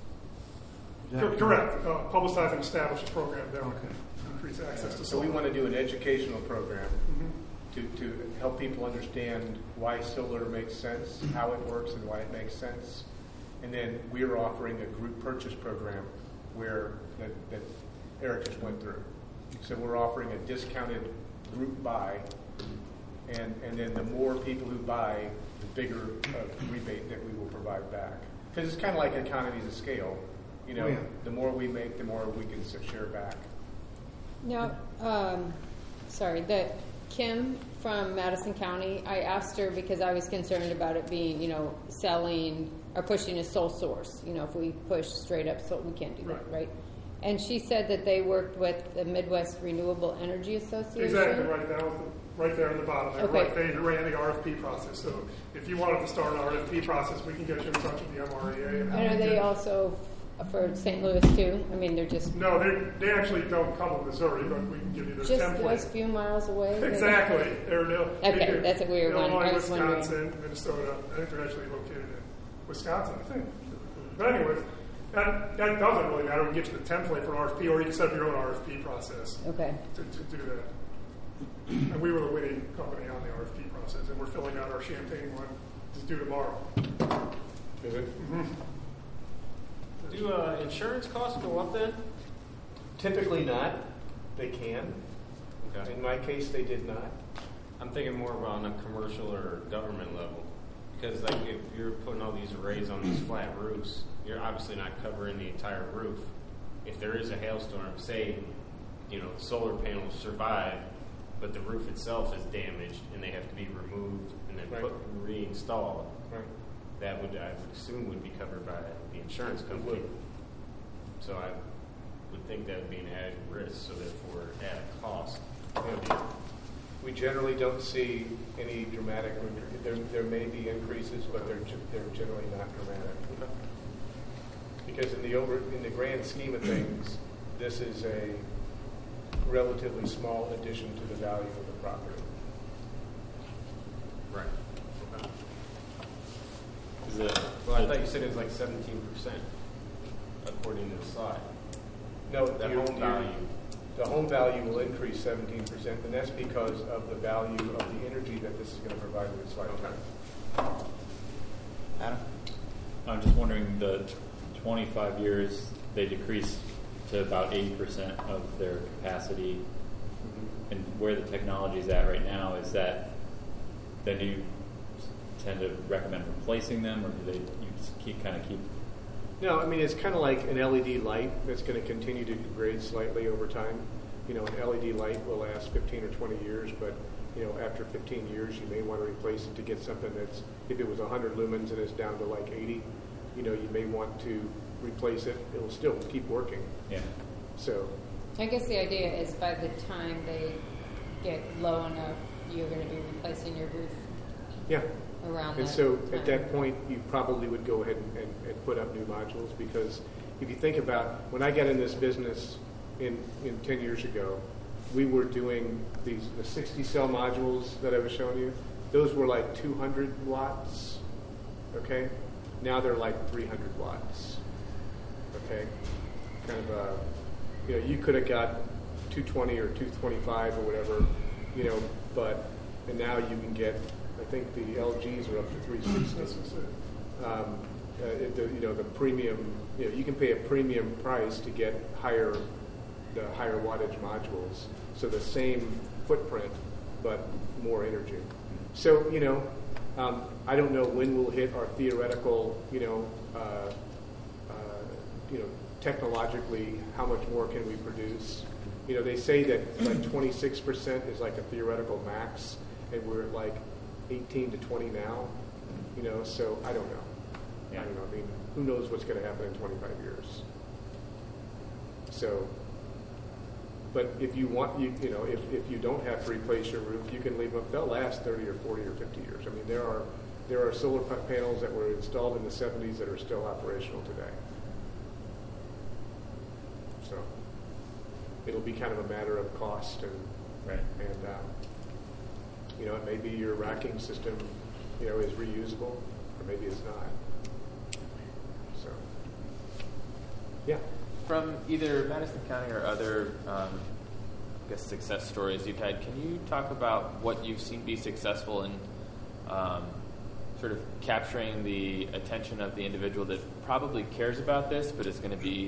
Is that Co- correct. Uh, publicize and establish a program that would Okay. increase access to So solar. we want to do an educational program Mhm. to, to help people understand why solar makes sense, how it works, and why it makes sense. And then we're offering a group purchase program where that, that Eric just went through. So we're offering a discounted group buy, and, and then the more people who buy, the bigger uh, rebate that we will provide back. Because it's kind of like economies of scale. You know, Oh, yeah. the more we make, the more we can s- share back. Now, um, sorry, the Kim from Madison County, I asked her because I was concerned about it being, you know, selling or pushing a sole source. You know, if we push straight up, so we can't do that, right? And she said that they worked with the Midwest Renewable Energy Association. Exactly right. That was the, right there in the bottom. There. Okay. Right, they ran the R F P process. So if you wanted to start an R F P process, we can get you in touch with the M R E A. And, And are they also for Saint Louis too? I mean, they're just No, they they actually don't come to Missouri, but we can give you the just template. those few miles away. Exactly. They're no, Okay, they do that's a weird one. Illinois, I was wondering. Wisconsin, Minnesota. I think they're actually located in Wisconsin, I think. But anyways, that, that doesn't really matter. We can get you the template for R F P, or you can set up your own R F P process Okay. to, to do that. And we were the winning company on the R F P process, and we're filling out our Champaign one. It's due tomorrow. Is it? Mm-hmm. Do uh, insurance costs go up then? Typically not. They can. Okay. In my case, they did not. I'm thinking more about on a commercial or government level. Because like if you're putting all these arrays on these flat roofs, you're obviously not covering the entire roof. If there is a hailstorm, say, you know, the solar panels survive, but the roof itself is damaged and they have to be removed and then Right. put reinstalled, Right. that would I would assume would be covered by the insurance company. would. So I would think that would be an added risk, so therefore added cost. Yeah. We generally don't see any dramatic. There, there may be increases, but they're ge- they're generally not dramatic. Because in the over in the grand scheme of things, this is a relatively small addition to the value of the property. Right. Okay. Is it, well, I thought you said it was like seventeen percent, according to the slide. No, That your- home your- value. the home value will increase seventeen percent, and that's because of the value of the energy that this is going to provide in its lifetime. Adam? I'm just wondering, the twenty-five years, they decrease to about eighty percent of their capacity, Mm-hmm. and where the technology is at right now, is that, then do you tend to recommend replacing them, or do they, you just keep, kind of keep? No, I mean, it's kind of like an L E D light that's going to continue to degrade slightly over time. You know, an L E D light will last fifteen or twenty years, but, you know, after fifteen years, you may want to replace it to get something that's, if it was one hundred lumens and it's down to like eighty, you know, you may want to replace it. It'll still keep working. Yeah. So, I guess the idea is by the time they get low enough, you're going to be replacing your roof yeah. around And that so time. at that point, you probably would go ahead and, and, and put up new modules, because if you think about, when I got in this business in, in ten years ago, we were doing these the sixty cell modules that I was showing you. Those were like two hundred watts, okay? Now they're like three hundred watts, okay? Kind of a, you know, you could have got two twenty or two twenty-five or whatever, you know, but, and now you can get, I think the L Gs are up to three sixty. Um, uh, it, the, you know, the premium, you know, you can pay a premium price to get higher, the higher wattage modules. So the same footprint, but more energy. So, you know, um, I don't know when we'll hit our theoretical, you know, uh, uh, you know, technologically, how much more can we produce? You know, they say that like twenty-six percent is like a theoretical max, and we're at like eighteen to twenty now. You know, so I don't know. Yeah. I don't know. I mean, who knows what's going to happen in twenty-five years? So, but if you want, you you know, if, if you don't have to replace your roof, you can leave them. They'll last thirty or forty or fifty years. I mean, there are there are solar pa- panels that were installed in the seventies that are still operational today. So, it'll be kind of a matter of cost, and Right. and uh, you know, it may be your racking system, you know, is reusable, or maybe it's not. So, yeah. From either Madison County or other, um, I guess, success stories you've had, can you talk about what you've seen be successful in um, sort of capturing the attention of the individual that probably cares about this, but is going to be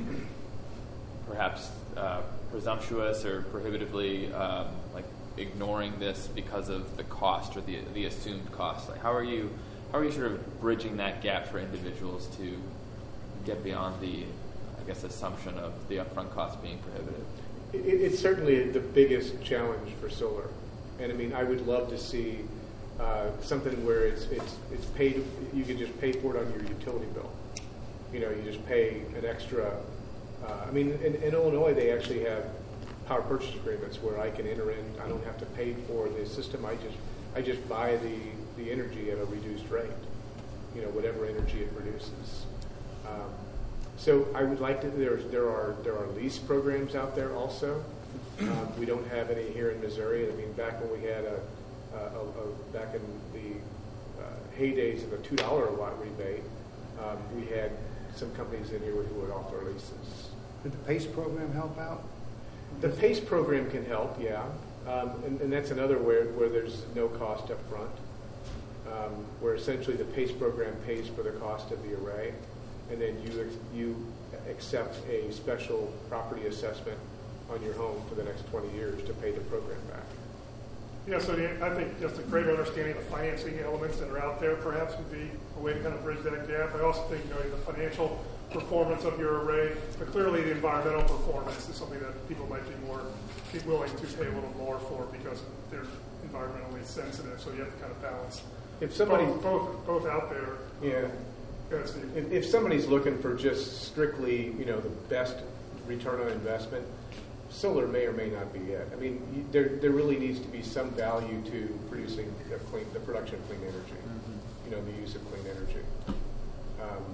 perhaps uh, presumptuous or prohibitively um, like ignoring this because of the cost or the the assumed cost? Like, how are you how are you sort of bridging that gap for individuals to get beyond the, I guess, assumption of the upfront cost being prohibitive? It, it's certainly the biggest challenge for solar, and I mean, I would love to see uh, something where it's it's it's paid. You can just pay for it on your utility bill. You know, you just pay an extra. Uh, I mean, in, in Illinois, they actually have power purchase agreements where I can enter in. I don't have to pay for the system. I just I just buy the, the energy at a reduced rate. You know, whatever energy it produces. Um, so I would like to. There's there are there are lease programs out there also. Um, we don't have any here in Missouri. I mean, back when we had a, a, a, a back in the uh, heydays of a two dollar a watt rebate, um, we had some companies in here who would offer leases. Did the PACE program help out? The PACE program can help, yeah, um, and, and that's another where where there's no cost up front, um, where essentially the PACE program pays for the cost of the array, and then you ex- you accept a special property assessment on your home for the next twenty years to pay the program back. Yeah, so the, I think just a greater understanding of the financing elements that are out there perhaps would be a way to kind of bridge that gap. I also think, you know, the financial performance of your array, but clearly the environmental performance is something that people might be more be willing to pay a little more for because they're environmentally sensitive. So you have to kind of balance If somebody, both, both, both out there. yeah, Go Steve. if, if somebody's looking for just strictly, you know, the best return on investment, solar may or may not be it. I mean, you, there there really needs to be some value to producing the clean, the production of clean energy. Mm-hmm. You know, the use of clean energy. Um,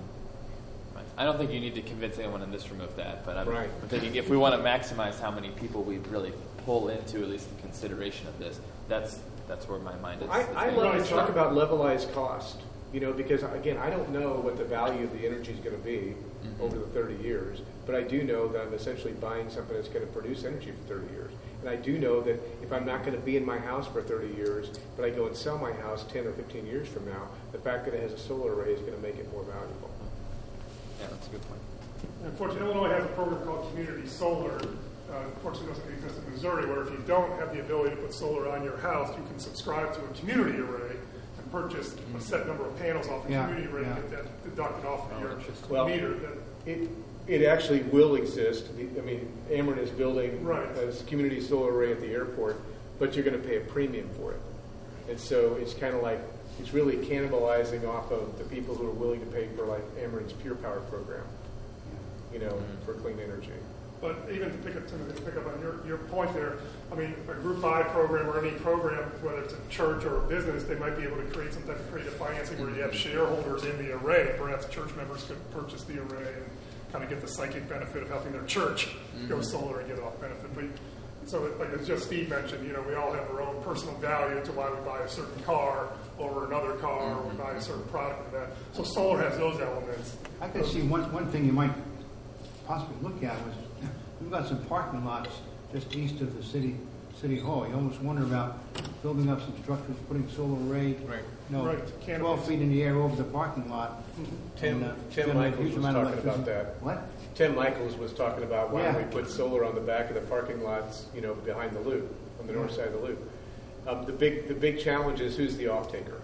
I don't think you need to convince anyone in this room of that, but I'm, Right. I'm thinking if we want to maximize how many people we really pull into at least the consideration of this, that's that's where my mind is. I, I love to talk about levelized cost. You know, because again, I don't know what the value of the energy is going to be Mhm. over the thirty years, but I do know that I'm essentially buying something that's going to produce energy for thirty years. And I do know that if I'm not going to be in my house for thirty years, but I go and sell my house ten or fifteen years from now, the fact that it has a solar array is going to make it more valuable. Yeah, that's a good point. Unfortunately, Illinois has a program called Community Solar. Uh, unfortunately, it doesn't exist in Missouri, where if you don't have the ability to put solar on your house, you can subscribe to a community array and purchase a set number of panels off a Yeah, community array yeah. and get that deducted off of Oh, your interesting. Well, meter. That, It, it actually will exist. The- I mean, Ameren is building Right. a community solar array at the airport, but you're going to pay a premium for it. And so it's kind of like, it's really cannibalizing off of the people who are willing to pay for like Ameren's Pure Power program, you know, Mhm. for clean energy. But even to pick up, to pick up on your, your point there, I mean, a Group five program or any program, whether it's a church or a business, they might be able to create some type of creative financing where you have shareholders in the array. Perhaps church members could purchase the array and kind of get the psychic benefit of helping their church go Mhm. solar and get off benefit. But, so, like as just Steve mentioned, you know, we all have our own personal value to why we buy a certain car over another car, or we buy a certain product or that. So solar has those elements. I could see one, one thing you might possibly look at was, we've got some parking lots just east of the city, city hall. You almost wonder about building up some structures, putting solar array, Right. you know, Right, twelve canopies. feet in the air over the parking lot. Tim, and, uh, Tim generate a Michaels huge was amount of talking about electricity. that. What? Tim Michaels was talking about why don't Yeah. we put solar on the back of the parking lots, you know, behind the loop, on the north side of the loop. Um, the big, the big challenge is who's the off taker.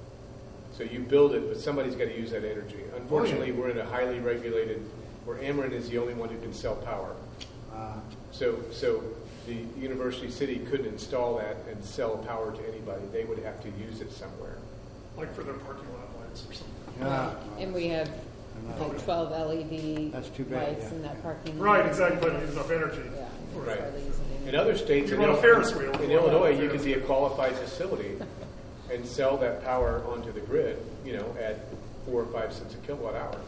So you build it, but somebody's got to use that energy. Unfortunately, we're in a highly regulated, where Ameren is the only one who can sell power. Uh, So, so the University City couldn't install that and sell power to anybody. They would have to use it somewhere. Like for their parking lot lights or something. yeah. And we have I'm not- like twelve L E D That's too bad, lights yeah. in that parking lot. Right, exactly, but it uses up energy. Yeah. For Right. Hardly using any. In other states, You in, run a Il- Ferris wheel. in You run a Illinois, you Ferris could be a qualified facility and sell that power onto the grid, you know, at four or five cents a kilowatt hour.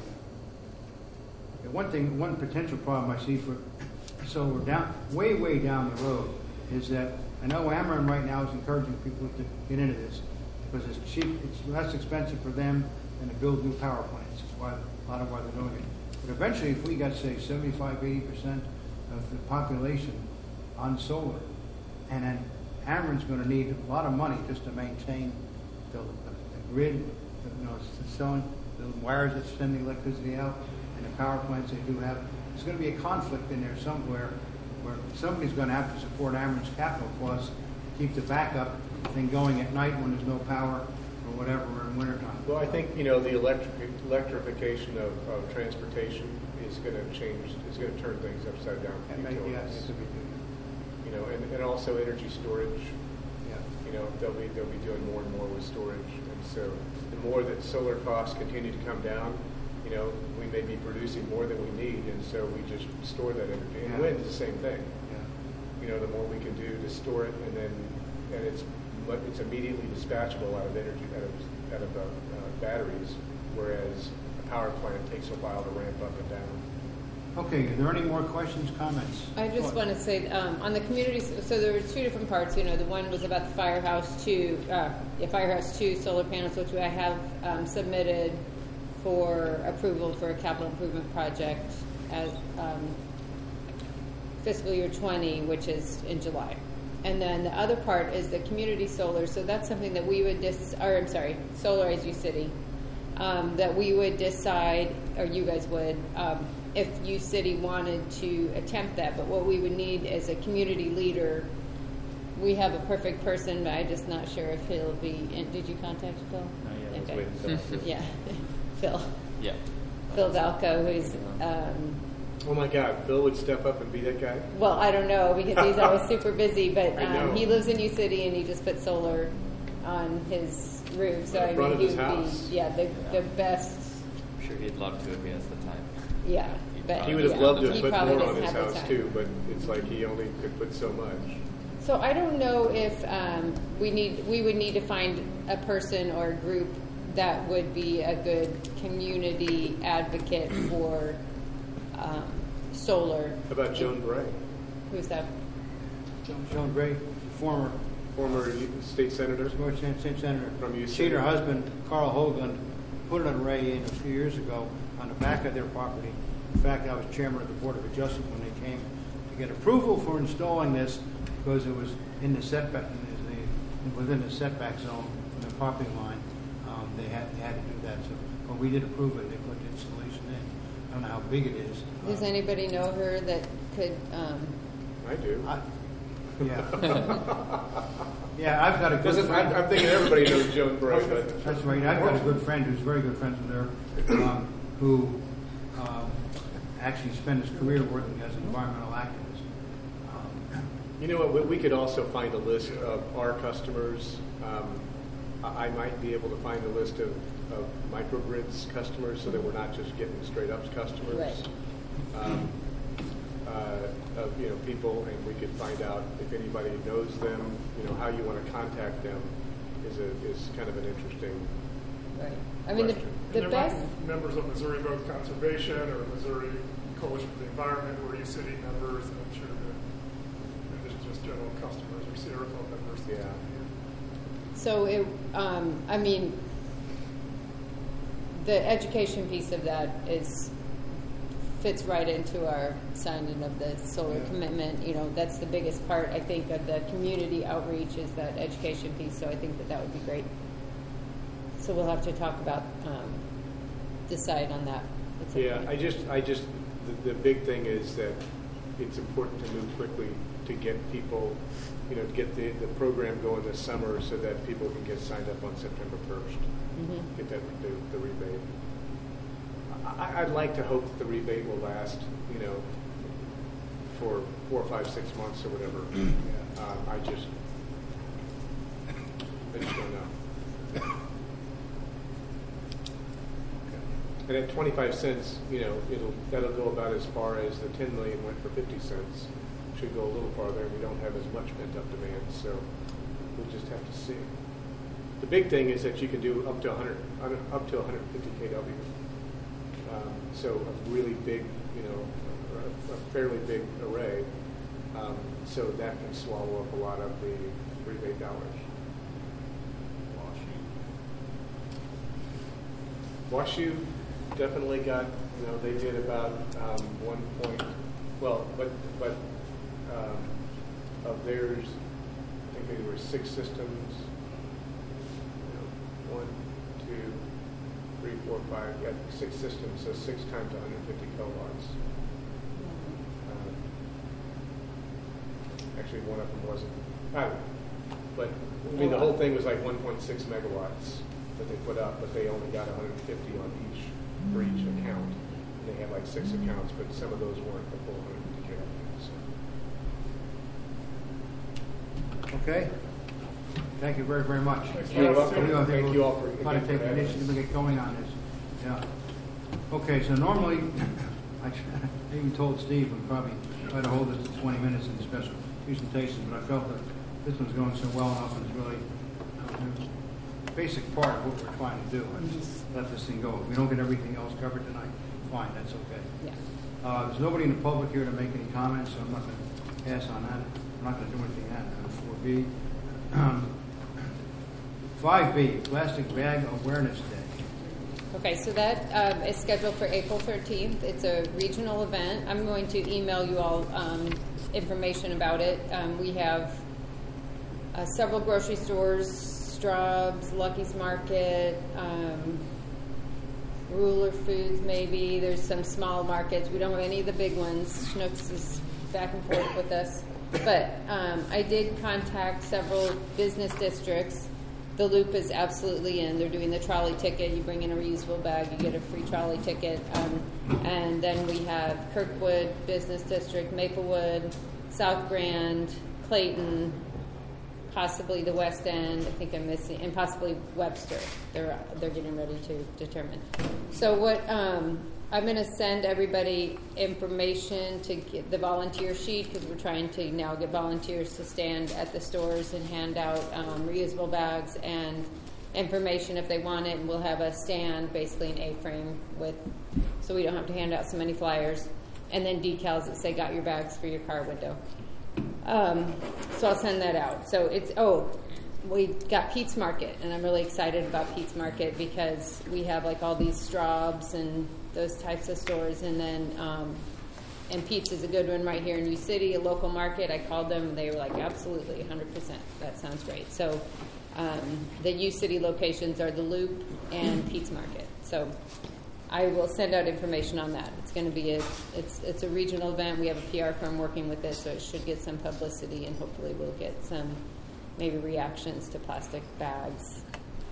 And one thing, one potential problem I see for solar down, way, way down the road is that I know Ameren right now is encouraging people to get into this because it's cheap, it's less expensive for them than to build new power plants. That's why, a lot of why they're doing it. But eventually, if we got, say, seventy-five, eighty percent of the population on solar, and then Ameren's going to need a lot of money just to maintain the, the, the grid, the, you know, it's selling the wires that send the electricity out, and the power plants they do have. There's going to be a conflict in there somewhere where somebody's going to have to support Ameren's capital costs to keep the backup thing going at night when there's no power or whatever in wintertime. Well, I think, you know, the electric, electrification of, of transportation is going to change, is going to turn things upside down for That may, yeah, utilities. it could be good. You know, and, and also energy storage. Yeah. You know, they'll be they'll be doing more and more with storage, and so the more that solar costs continue to come down, you know, we may be producing more than we need, and so we just store that energy. And Yeah. wind is the same thing. Yeah. You know, the more we can do to store it, and then and it's but it's immediately dispatchable out of energy out of out of uh, uh, batteries, whereas a power plant takes a while to ramp up and down. Okay, are there any more questions, comments? I just want to say, um, on the community, so there were two different parts, you know, the one was about the Firehouse two, uh, yeah, Firehouse two solar panels, which I have um, submitted for approval for a capital improvement project as um, fiscal year twenty, which is in July. And then the other part is the community solar, so that's something that we would, dis- or I'm sorry, Solar as You City, um, that we would decide, or you guys would, um, if you city wanted to attempt that. But what we would need is a community leader. We have a perfect person, but I'm just not sure if he'll be. In, did you contact Phil? Oh, yeah, let's Okay. wait until- Yeah, Phil. Yeah. Phil Valco, who's. Um, Oh my God, Bill would step up and be that guy. well, I don't know because he's always super busy, but I know. um, he lives in U City and he just put solar on his roof. So In I front mean, of he his would house. be yeah the the best. I'm sure he'd love to if he has the time. Yeah, but He would have yeah, loved to he have put probably more on doesn't his have the house time. too, but it's like he only could put so much. So I don't know if um, we need we would need to find a person or a group that would be a good community advocate for um, solar. How about Joan Bray? Who's that? Joan Gray, former former state senator. Former state state senator. From U C. She and her husband, Carl Hoagland, put an array in a few years ago on the back of their property. In fact, I was chairman of the Board of Adjustment when they came to get approval for installing this because it was in the setback, in the, within the setback zone from the property line. Um, they had they had to do that. So when we did approve it, they put the installation in. I don't know how big it is. Does Uh, anybody know her that could, um, I do. I, yeah. Yeah, I've got a good Doesn't, friend. I'm, I'm thinking everybody knows Joan Bray, but That's right. I've got a good friend who's very good friends with her, um, who um, actually spent his career working as an environmental activist. Um, you know what? We, we could also find a list of our customers. Um, I, I might be able to find a list of, of microgrids customers, so that we're not just getting straight up customers. Right. Um, uh, of you know people, and we could find out if anybody knows them. You know how you want to contact them is a is kind of an interesting. right. I mean, the, Question. the And there might best, be members of Missouri Growth Conservation or Missouri Coalition for the Environment who are U City members, and I'm sure that in addition to just general customers or Sierra Club members. Yeah. so it, um, I mean, the education piece of that is, fits right into our signing of the solar Yeah. commitment. You know, that's the biggest part, I think, of the community outreach is that education piece. So I think that that would be great. So we'll have to talk about, um, decide on that. at some Yeah, point. I just, I just, the, the big thing is that it's important to move quickly to get people, you know, to get the, the program going this summer so that people can get signed up on September first. Mhm. Get that, the, the rebate. I, I'd like to hope that the rebate will last, you know, for four, five, six months or whatever. Um, I just, I just don't know. And at twenty-five cents, you know, it'll that'll go about as far as the ten million went for fifty cents. Should go a little farther, and we don't have as much pent-up demand, so we'll just have to see. The big thing is that you can do up to one hundred, up to one hundred fifty K W. Um, so a really big, you know, a, a fairly big array. Um, so that can swallow up a lot of the rebate dollars. WashU definitely got, you know, they did about um, one point, well, but but um, of theirs, I think there were six systems. You know, one, two, three, four, five. Yeah, six systems, so six times one hundred fifty kilowatts. Um, actually, one of them wasn't. I don't know. But I mean, the whole thing was like one point six megawatts that they put up, but they only got one hundred fifty on each for each account. And they had like six accounts, but some of those weren't the full one hundred fifty K. So. Okay. Thank you very, very much. You're welcome. We don't think Thank we'll you all for- Try to again take for having initiative us. and get going on this. Yeah. Okay, so normally, I I even told Steve we'd probably try to hold this to twenty minutes in the special presentations, but I felt that this one's going so well enough and it's really a basic part of what we're trying to do. And just let this thing go. If we don't get everything else covered tonight, fine, that's okay. Yeah. Uh, there's nobody in the public here to make any comments, so I'm not going to pass on that. I'm not going to do anything on that. four B. Um, five B, Plastic Bag Awareness Day. Okay, so that um, is scheduled for April thirteenth. It's a regional event. I'm going to email you all um, information about it. Um, we have uh, several grocery stores, Straub's, Lucky's Market, um, Ruler Foods maybe. There's some small markets. We don't have any of the big ones. Schnucks is back and forth with us. But um, I did contact several business districts. The Loop is absolutely in. They're doing the trolley ticket. You bring in a reusable bag, you get a free trolley ticket. Um, and then we have Kirkwood Business District, Maplewood, South Grand, Clayton, possibly the West End. I think I'm missing, and possibly Webster. They're they're getting ready to determine. So what um, I'm going to send everybody information to get the volunteer sheet because we're trying to now get volunteers to stand at the stores and hand out um, reusable bags and information if they want it. And we'll have a stand, basically an A-frame with, so we don't have to hand out so many flyers, and then decals that say "Got your bags for your car window." Um, so I'll send that out. So it's, oh, we got Pete's Market, and I'm really excited about Pete's Market because we have like all these Straubs and those types of stores, and then um, and Pete's is a good one right here in New City, a local market. I called them, and they were like, absolutely, one hundred percent. That sounds great. So um, the U City locations are the Loop and Pete's Market. So I will send out information on that. It's going to be a it's it's a regional event. We have a P R firm working with it, so it should get some publicity, and hopefully we'll get some maybe reactions to plastic bags.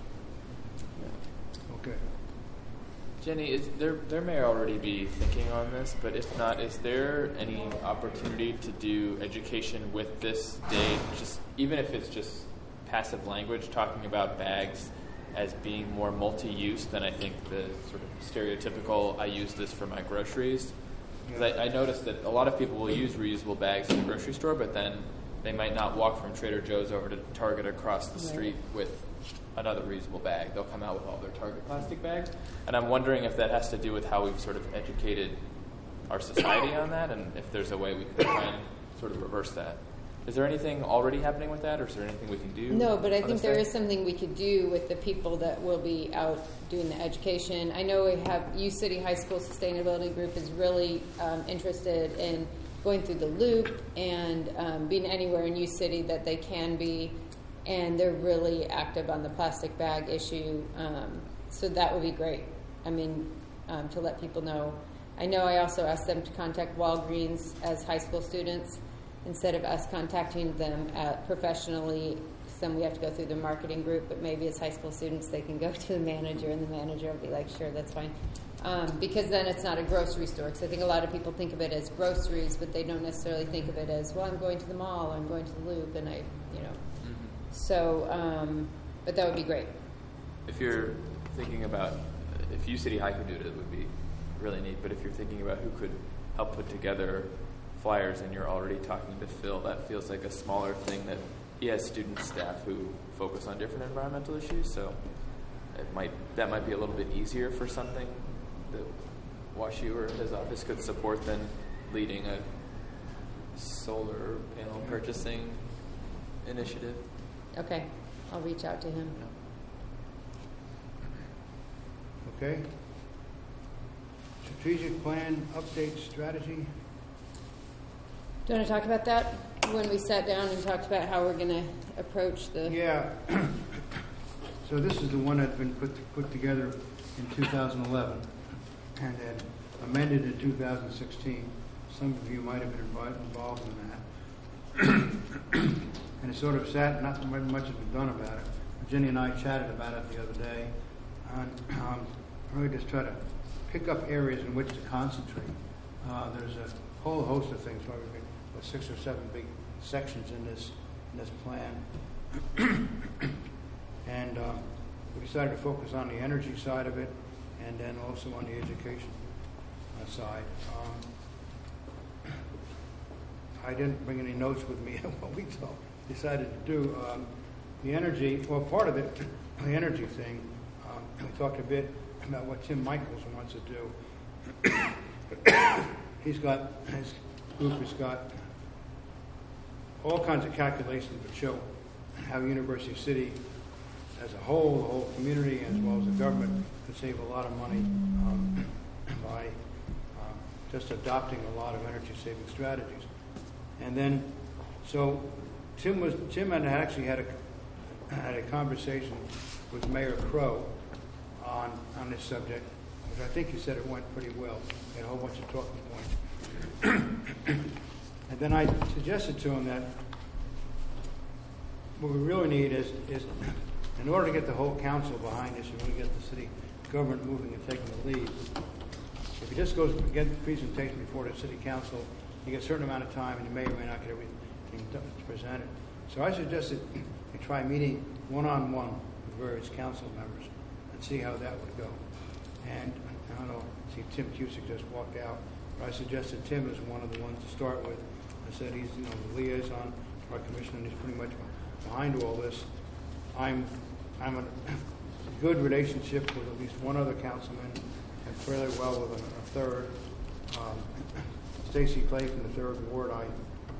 Okay. Jenny, is there there may already be thinking on this, but if not, is there any opportunity to do education with this day? Just even if it's just passive language, talking about bags as being more multi-use than I think the sort of stereotypical. I use this for my groceries. Because I, I noticed that a lot of people will use reusable bags in the grocery store, but then they might not walk from Trader Joe's over to Target across the street with another reusable bag. They'll come out with all their Target plastic bags. And I'm wondering if that has to do with how we've sort of educated our society on that, and if there's a way we can try and sort of reverse that. Is there anything already happening with that, or is there anything we can do? No, but I on think this there day? is something we could do with the people that will be out doing the education. I know we have U City High School Sustainability Group is really um, interested in going through the Loop and um, being anywhere in U City that they can be, and they're really active on the plastic bag issue. Um, so that would be great. I mean, um, to let people know. I know I also asked them to contact Walgreens as high school students instead of us contacting them at professionally. Then we have to go through the marketing group, but maybe as high school students they can go to the manager, and the manager will be like, sure, that's fine. Um, because then it's not a grocery store. Because I think a lot of people think of it as groceries, but they don't necessarily think of it as, well, I'm going to the mall, or I'm going to the Loop, and I, you know. Mm-hmm. So, um, but that would be great. If you're thinking about, if U City High could do it, it would be really neat. But if you're thinking about who could help put together flyers and you're already talking to Phil, that feels like a smaller thing that he has student staff who focus on different environmental issues. So it might that might be a little bit easier for something that Washi or his office could support than leading a solar panel purchasing initiative. Okay, I'll reach out to him. Okay. Strategic plan update strategy. Do you want to talk about that? When we sat down and talked about how we're going to approach the... Yeah. So this is the one that's been put put together in two thousand eleven and then amended in two thousand sixteen. Some of you might have been involved involved in that. And it sort of sat, not much has been done about it. Jenny and I chatted about it the other day. And um, really just try to pick up areas in which to concentrate. Uh, there's a whole host of things, probably with six or seven big sections in this in this plan. And um, we decided to focus on the energy side of it, and then also on the education uh, side. Um, I didn't bring any notes with me on what we told, decided to do. Um, the energy, well, part of it, the energy thing, um, we talked a bit about what Tim Michaels wants to do. He's got, his group has got all kinds of calculations that show how University City as a whole, the whole community, as well as the government, could save a lot of money um, by uh, just adopting a lot of energy-saving strategies. And then, so Tim was Tim had actually had a had a conversation with Mayor Crow on on this subject, which I think he said it went pretty well. He had a whole bunch of talking points. And then I suggested to him that what we really need is is in order to get the whole council behind this, and really get the city government moving and taking the lead. If he just goes and get the presentation before the city council, you get a certain amount of time, and you may or may not get everything presented. So I suggested we try meeting one-on-one with various council members and see how that would go. And I don't know, see Tim Cusick just walked out, but I suggested Tim as one of the ones to start with. I said he's, you know, the liaison to our commission, and he's pretty much behind all this. I'm I'm in a good relationship with at least one other councilman, and fairly well with a, a third. Um, Stacy Clay from the third ward, I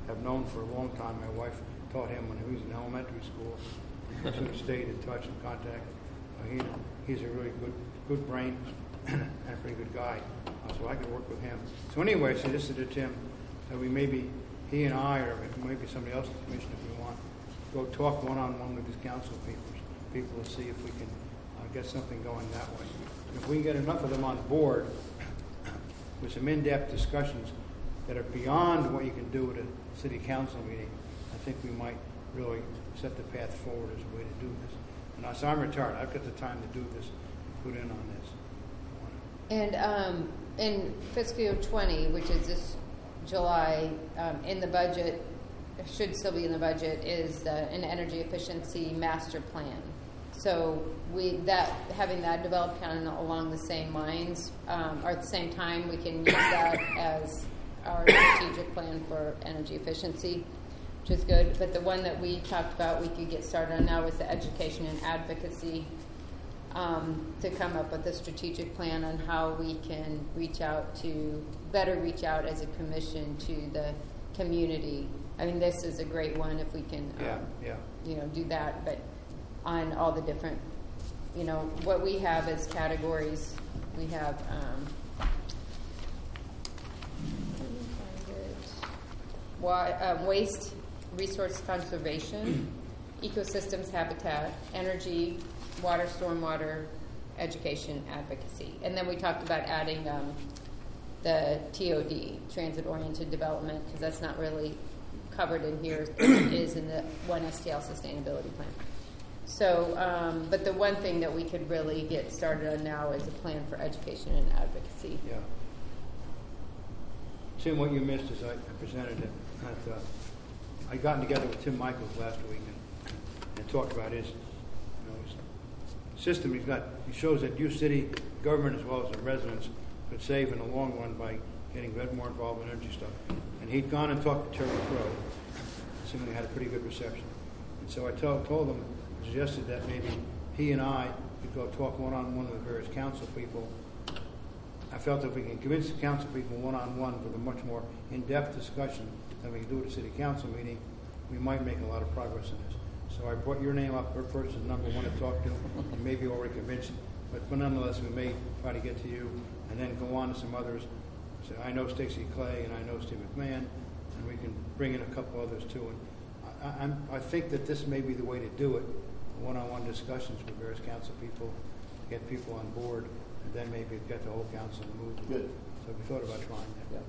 have known for a long time. My wife taught him when he was in elementary school. We sort of stayed in touch and contact. Uh, he, he's a really good good brain and a pretty good guy, uh, so I could work with him. So anyway, I suggested to Tim that we maybe, he and I, or maybe somebody else in the commission if we want, go talk one-on-one with these council people, people to see if we can uh, get something going that way. If we can get enough of them on board with some in-depth discussions that are beyond what you can do at a city council meeting, I think we might really set the path forward as a way to do this. And now, so I'm retired. I've got the time to do this, put in on this. And um, in fiscal year twenty, which is this July, um, in the budget, should still be in the budget, is the, an energy efficiency master plan. So we that having that developed kind of along the same lines, um, or at the same time, we can use that as our strategic plan for energy efficiency, which is good. But the one that we talked about we could get started on now was the education and advocacy, um, to come up with a strategic plan on how we can reach out to, better reach out as a commission to the community. I mean, this is a great one if we can, um, Yeah, yeah. you know, do that, but on all the different, you know, what we have as categories, we have, um, let me find it. Wa- uh, waste, resource conservation, ecosystems, habitat, energy, water, stormwater, education, advocacy. And then we talked about adding um, the T O D, transit-oriented development, because that's not really covered in here. It is in the one S T L sustainability plan. So, um, but the one thing that we could really get started on now is a plan for education and advocacy. Yeah. Tim, what you missed is I presented it at, uh, I got together with Tim Michaels last week and, and talked about his, you know, his system. He's got, he shows that you city government as well as the residents could save in the long run by getting more involved in energy stuff. And he'd gone and talked to Terry Crow, assuming he had a pretty good reception. And so I told, told him, suggested that maybe he and I could go talk one-on-one with various council people. I felt if we can convince the council people one-on-one with a much more in-depth discussion than we can do at a city council meeting, we might make a lot of progress in this. So I brought your name up first as number one to talk to, and maybe already convinced, but, but nonetheless, we may try to get to you and then go on to some others. So I know Stacey Clay and I know Steve McMahon, and we can bring in a couple others too. And I, I'm, I think that this may be the way to do it, one-on-one discussions with various council people, get people on board, and then maybe get the whole council moved. Good. So we thought about trying that.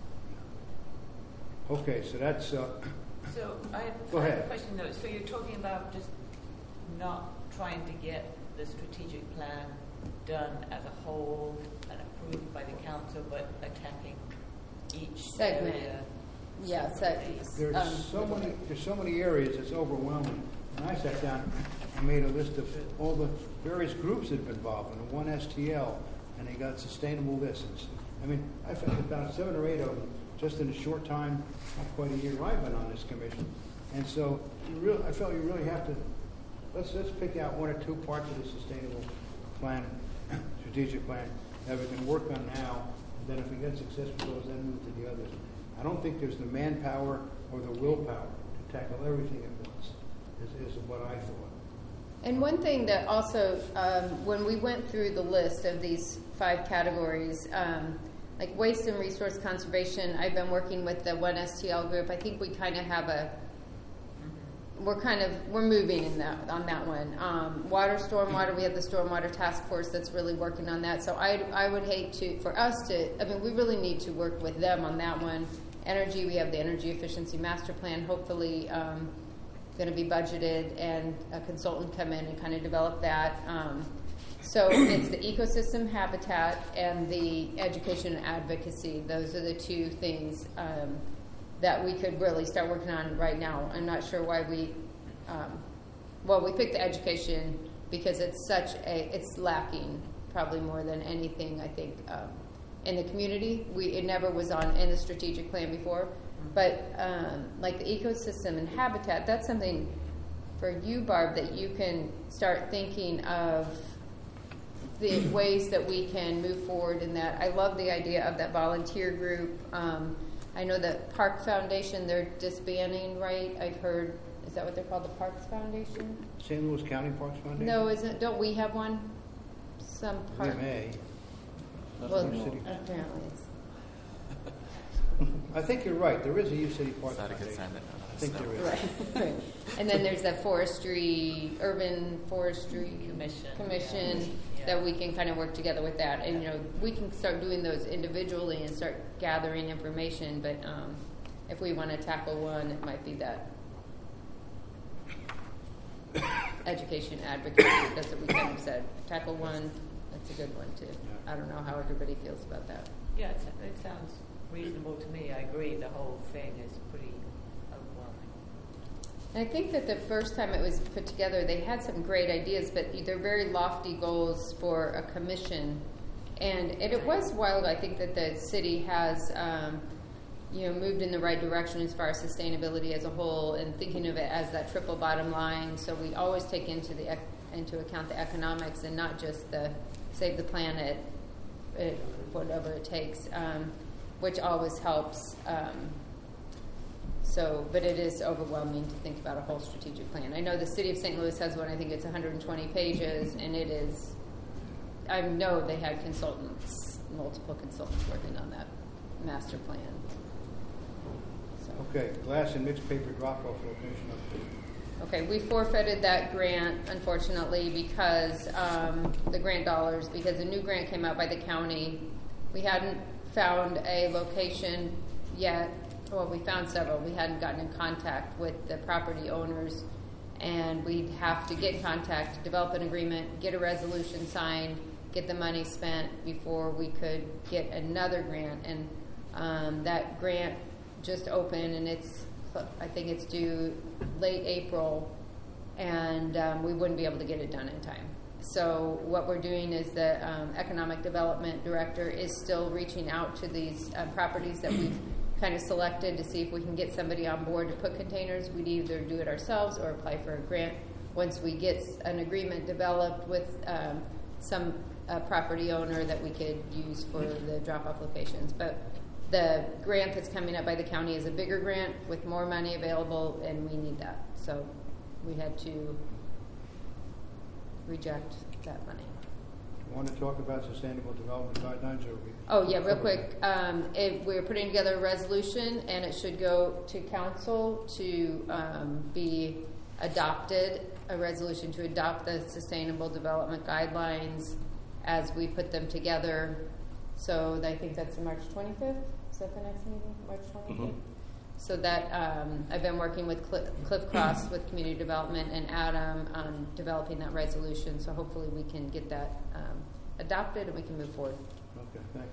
Yeah. Okay, so that's... Uh, So I have, Go I have ahead. a question though. So you're talking about just not trying to get the strategic plan done as a whole and approved by the council, but attacking each Segment. area. Yeah, so, separately. There's um, so many, there's so many areas, it's overwhelming. And I sat down and made a list of all the various groups that have been involved in the one S T L, and they got sustainable this. And, s- I mean, I found about seven or eight of them just in a short time, not quite a year I've been on this commission. And so you really, I felt you really have to, let's, let's pick out one or two parts of the sustainable plan, strategic plan, that we can work on now. And then if we get success with those, then move to the others. I don't think there's the manpower or the willpower to tackle everything at once, is, is what I thought. and one thing that also, um, when we went through the list of these five categories, um, like waste and resource conservation, I've been working with the one S T L group. I think we kind of have a, we're kind of, we're moving in that, on that one. Um, water, stormwater, we have the stormwater task force that's really working on that. So I, I would hate to, for us to, I mean, we really need to work with them on that one. Energy, we have the energy efficiency master plan, hopefully um, going to be budgeted, and a consultant come in and kind of develop that. Um, so it's the ecosystem, habitat, and the education and advocacy. Those are the two things um, that we could really start working on right now. I'm not sure why we, um, well, we picked the education because it's such a, it's lacking probably more than anything, I think, um, in the community. We, it never was on in the strategic plan before, but um, like the ecosystem and habitat, that's something for you, Barb, that you can start thinking of the ways that we can move forward in that. I love the idea of that volunteer group. Um, I know that Park Foundation, they're disbanding, right? I've heard, is that what they're called, the Parks Foundation? Saint Louis County Parks Foundation? No, isn't, don't we have one? Some We park. may. Well, City. apparently it's. I think you're right. There is a U City Parks Is that a good Foundation. sign that none I of us think know? there is. Right, right. And then there's that forestry, urban forestry Commission, commission yeah. that we can kind of work together with that. And, you know, we can start doing those individually and start gathering information, but um, if we want to tackle one, it might be that education advocate. That's what we kind of said. Tackle one, that's a good one too. I don't know how everybody feels about that. Yeah, it, it sounds reasonable to me. I agree. The whole thing is pretty overwhelming. And I think that the first time it was put together, they had some great ideas, but they're very lofty goals for a commission. And it, it was wild, I think, that the city has, um, you know, moved in the right direction as far as sustainability as a whole, and thinking of it as that triple bottom line. So we always take into the ec- into account the economics and not just the save the planet, it, whatever it takes, um, which always helps. Um, So, but it is overwhelming to think about a whole strategic plan. I know the city of Saint Louis has one, I think it's one hundred twenty pages, and it is, I know they had consultants, multiple consultants working on that master plan. So. Okay, glass and mixed paper drop-off location update. Okay, we forfeited that grant, unfortunately, because um, the grant dollars, because a new grant came out by the county. We hadn't found a location yet. Well, we found several. We hadn't gotten in contact with the property owners, and we'd have to get in contact, develop an agreement, get a resolution signed, get the money spent before we could get another grant. And um, that grant just opened, and it's, I think it's due late April, and um, we wouldn't be able to get it done in time. So what we're doing is the um, economic development director is still reaching out to these uh, properties that we've kind of selected to see if we can get somebody on board to put containers. We'd either do it ourselves or apply for a grant once we get an agreement developed with um, some uh, property owner that we could use for the drop-off locations. But the grant that's coming up by the county is a bigger grant with more money available, and we need that. So we had to reject that money. Want to talk about sustainable development guidelines, or we? Oh, yeah, real quick. Um, it, we're putting together a resolution, and it should go to council to um, be adopted, a resolution to adopt the sustainable development guidelines as we put them together. So I think that's March twenty-fifth. Is that the next meeting, March twenty-fifth? Mm-hmm. So that um, I've been working with Cliff, Cliff Cross with Community Development and Adam on developing that resolution. So hopefully we can get that um, adopted and we can move forward. Okay, thank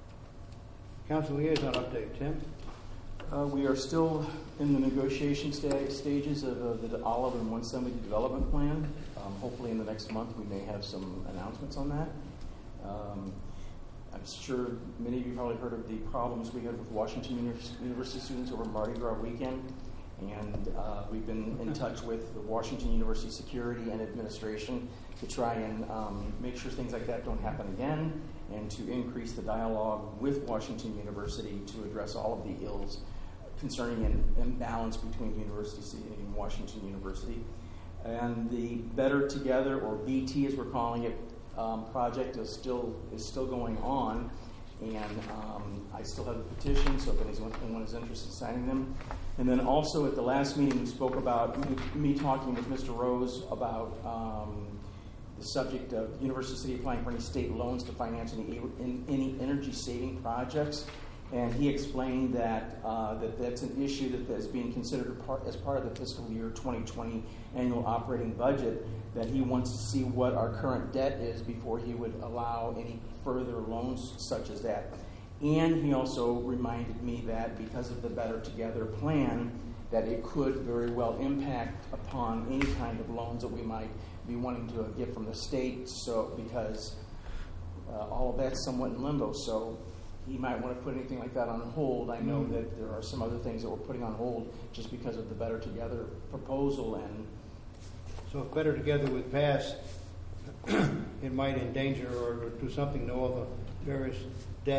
you. Council liaison update, Tim? Uh, we are still in the negotiation sta- stages of uh, the Olive and one seventy development plan. Um, hopefully in the next month we may have some announcements on that. Um, I'm sure many of you probably heard of the problems we had with Washington Uni- University students over Mardi Gras weekend. And uh, we've been in touch with the Washington University Security and Administration to try and um, make sure things like that don't happen again, and to increase the dialogue with Washington University to address all of the ills concerning an imbalance between University City and Washington University. And the Better Together, or B T as we're calling it, um, project is still is still going on, and um, I still have the petition, so if anyone is interested in signing them. And then also at the last meeting we spoke about me, me talking with Mister Rose about um, the subject of University City applying for any state loans to finance any, in, any energy saving projects. And he explained that uh, that that's an issue that is being considered part, as part of the fiscal year twenty twenty annual operating budget, that he wants to see what our current debt is before he would allow any further loans such as that. And he also reminded me that because of the Better Together plan, that it could very well impact upon any kind of loans that we might be wanting to get from the state, so because uh, all of that's somewhat in limbo. So he might want to put anything like that on hold. I know mm-hmm. that there are some other things that we're putting on hold just because of the Better Together proposal. And so if Better Together would pass, it might endanger or do something to all the various debt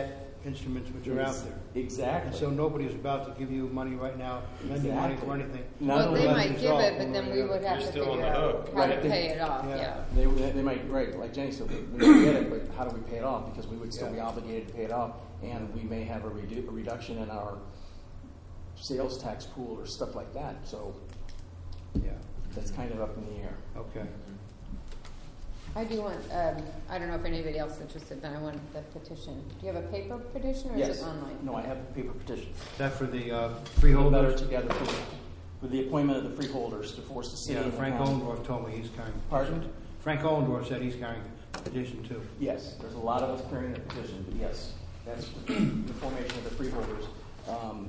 instruments which are out there. Exactly. And so nobody is about to give you money right now, lend you money for anything. Not Well, only they that, might give result it, but one then way we or would the have You're to still on figure the out hook. how Right, to they- pay it off, yeah. yeah. They, they they might, right, like Jenny said, they may get it, but how do we pay it off? Because we would still be Yeah. obligated to pay it off, and we may have a, redu- a reduction in our sales tax pool or stuff like that. So Yeah, that's kind of up in the air. okay. I do want, um, I don't know if anybody else is interested, but I want the petition. Do you have a paper petition or is Yes. it online? No, I have a paper petition. Is that for the uh, Better freeholders? together for, for the appointment of the freeholders to force the city Yeah, and the Frank county. Ollendorf told me he's carrying. the Pardon? petition. Frank Ollendorf said he's carrying the petition too. Yes, there's a lot of us carrying the petition, but yes, that's the formation of the freeholders. Um,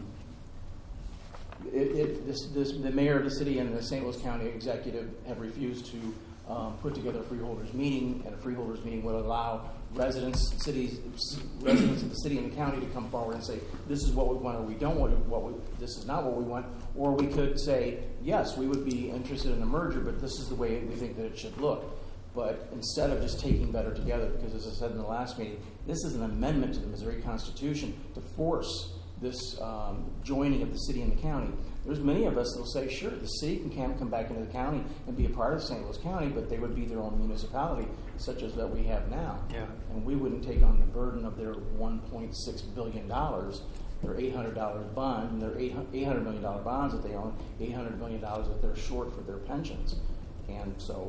it, it, this, this, the mayor of the city and the Saint Louis County executive have refused to um, put together a freeholders meeting, and a freeholders meeting would allow residents, cities, residents of the city and the county to come forward and say, this is what we want, or we don't want, what we, this is not what we want, or we could say, yes, we would be interested in a merger, but this is the way we think that it should look. But instead of just taking Better Together, because as I said in the last meeting, this is an amendment to the Missouri Constitution to force this um, joining of the city and the county. There's many of us that will say, sure, the city can come come back into the county and be a part of Saint Louis County, but they would be their own municipality, such as that we have now. Yeah. And we wouldn't take on the burden of their one point six billion dollars, their eight hundred dollars bond, and their eight hundred million dollars bonds that they own, eight hundred million dollars that they're short for their pensions. And so...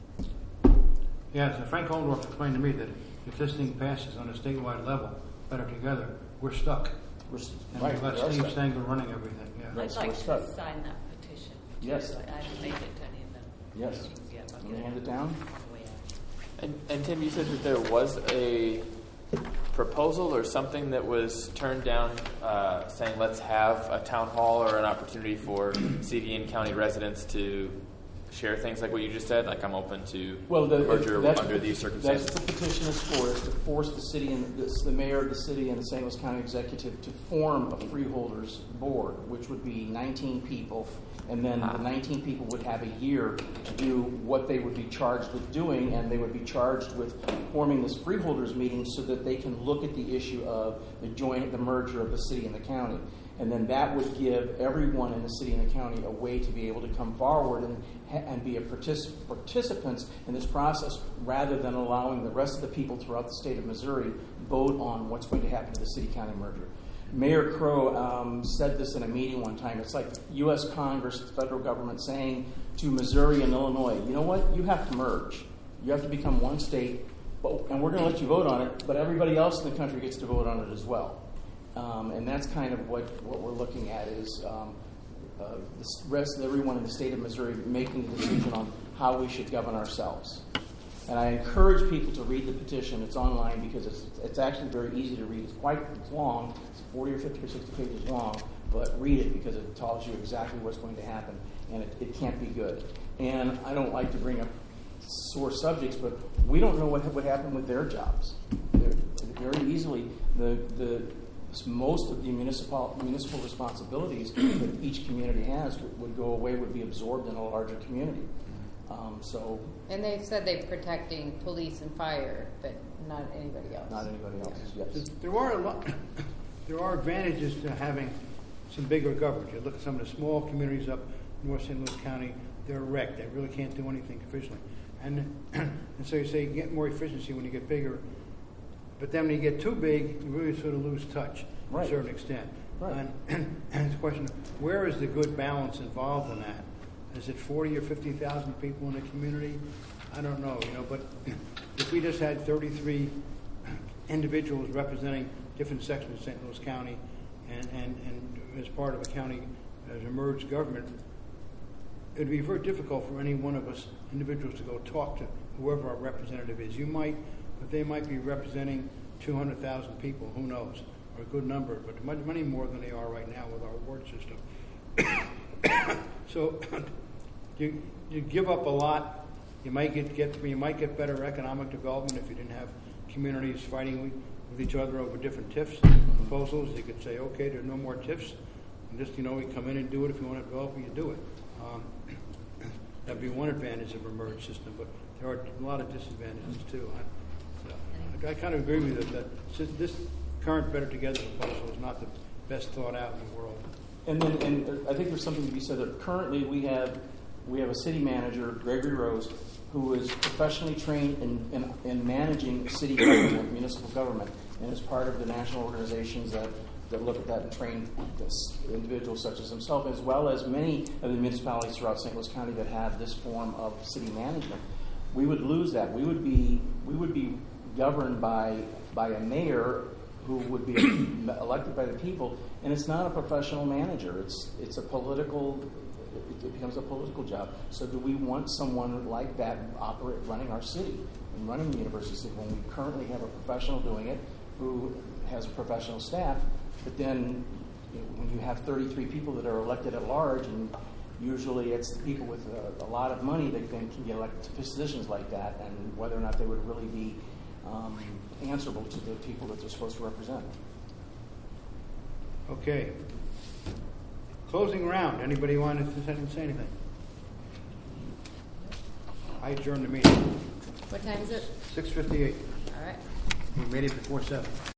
Yeah, so Frank Ollendorf explained to me that if this thing passes on a statewide level, Better Together, we're stuck. We're, s- And right, we've got we are Steve stuck. Stengler running everything, yeah. Right. I'd so like we're to stuck. sign that petition. too. Yes. I haven't made it to any of them. Yes. Yeah, I'll Can get you it hand it down? way out. And, and Tim, you said that there was a proposal or something that was turned down uh, saying let's have a town hall or an opportunity for city and county residents to share things like what you just said, like I'm open to Well, the, merger that's under what- these That's circumstances. what the petition is for, is to force the city and the, the mayor of the city and the Saint Louis County executive to form a freeholders board, which would be nineteen people, and then the nineteen people would have a year to do what they would be charged with doing, and they would be charged with forming this freeholders meeting so that they can look at the issue of the joint, the merger of the city and the county. And then that would give everyone in the city and the county a way to be able to come forward and, and be a particip- participants in this process, rather than allowing the rest of the people throughout the state of Missouri vote on what's going to happen to the city-county merger. Mayor Crow um, said this in a meeting one time. It's like U S Congress, the federal government, saying to Missouri and Illinois, you know what, you have to merge. You have to become one state, but, and we're going to let you vote on it, but everybody else in the country gets to vote on it as well. Um, and that's kind of what, what we're looking at is um, uh, the rest of everyone in the state of Missouri making the decision on how we should govern ourselves. And I encourage people to read the petition. It's online because it's, it's actually very easy to read. It's quite long. It's forty or fifty or sixty pages long, but read it because it tells you exactly what's going to happen, and it, it can't be good. And I don't like to bring up sore subjects, but we don't know what would happen with their jobs. They're, very easily, the the most of the municipal municipal responsibilities that each community has would, would go away, would be absorbed in a larger community. Um, so, And they've said they're protecting police and fire, but not anybody else. not anybody else. Yes. There are a lot, there are advantages to having some bigger government. You look at some of the small communities up North Saint Louis County, they're wrecked. They really can't do anything efficiently. And, and so you say you get more efficiency when you get bigger, but then when you get too big, you really sort of lose touch Right. to a certain extent. Right. And, and it's a question of where is the good balance involved in that? Is it forty or fifty thousand people in the community? I don't know, you know, but if we just had thirty-three individuals representing different sections of Saint Louis County and, and, and as part of a county, as a merged government, it would be very difficult for any one of us individuals to go talk to whoever our representative is. You might, but they might be representing two hundred thousand people, who knows, or a good number, but much, many more than they are right now with our ward system. So you you give up a lot. You might get, get you might get better economic development if you didn't have communities fighting with, with each other over different TIFs proposals. You could say, okay, there's no more TIFs, and just you know, we come in and do it. If you want to develop it, you do it. Um, that'd be one advantage of a merged system, but there are a lot of disadvantages too. I, so I, I kind of agree with you that, that this current Better Together proposal is not the best thought out in the world. And then, and I think there's something to be said that currently we have we have a city manager, Gregory Rose, who is professionally trained in, in, in managing city government, municipal government, and is part of the national organizations that, that look at that and train this, individuals such as himself, as well as many of the municipalities throughout Saint Louis County that have this form of city management. We would lose that. We would be we would be governed by by a mayor who would be elected by the people, and it's not a professional manager. It's it's a political. It becomes a political job. So, do we want someone like that operate running our city and running the university when we currently have a professional doing it who has a professional staff? But then, you know, when you have thirty-three people that are elected at large, and usually it's the people with a, a lot of money that then can get elected to positions like that, and whether or not they would really be um, answerable to the people that they're supposed to represent. Okay. Closing round. Anybody want to say anything? I adjourn the meeting. What time is it? six fifty-eight. All right. We made it before seven.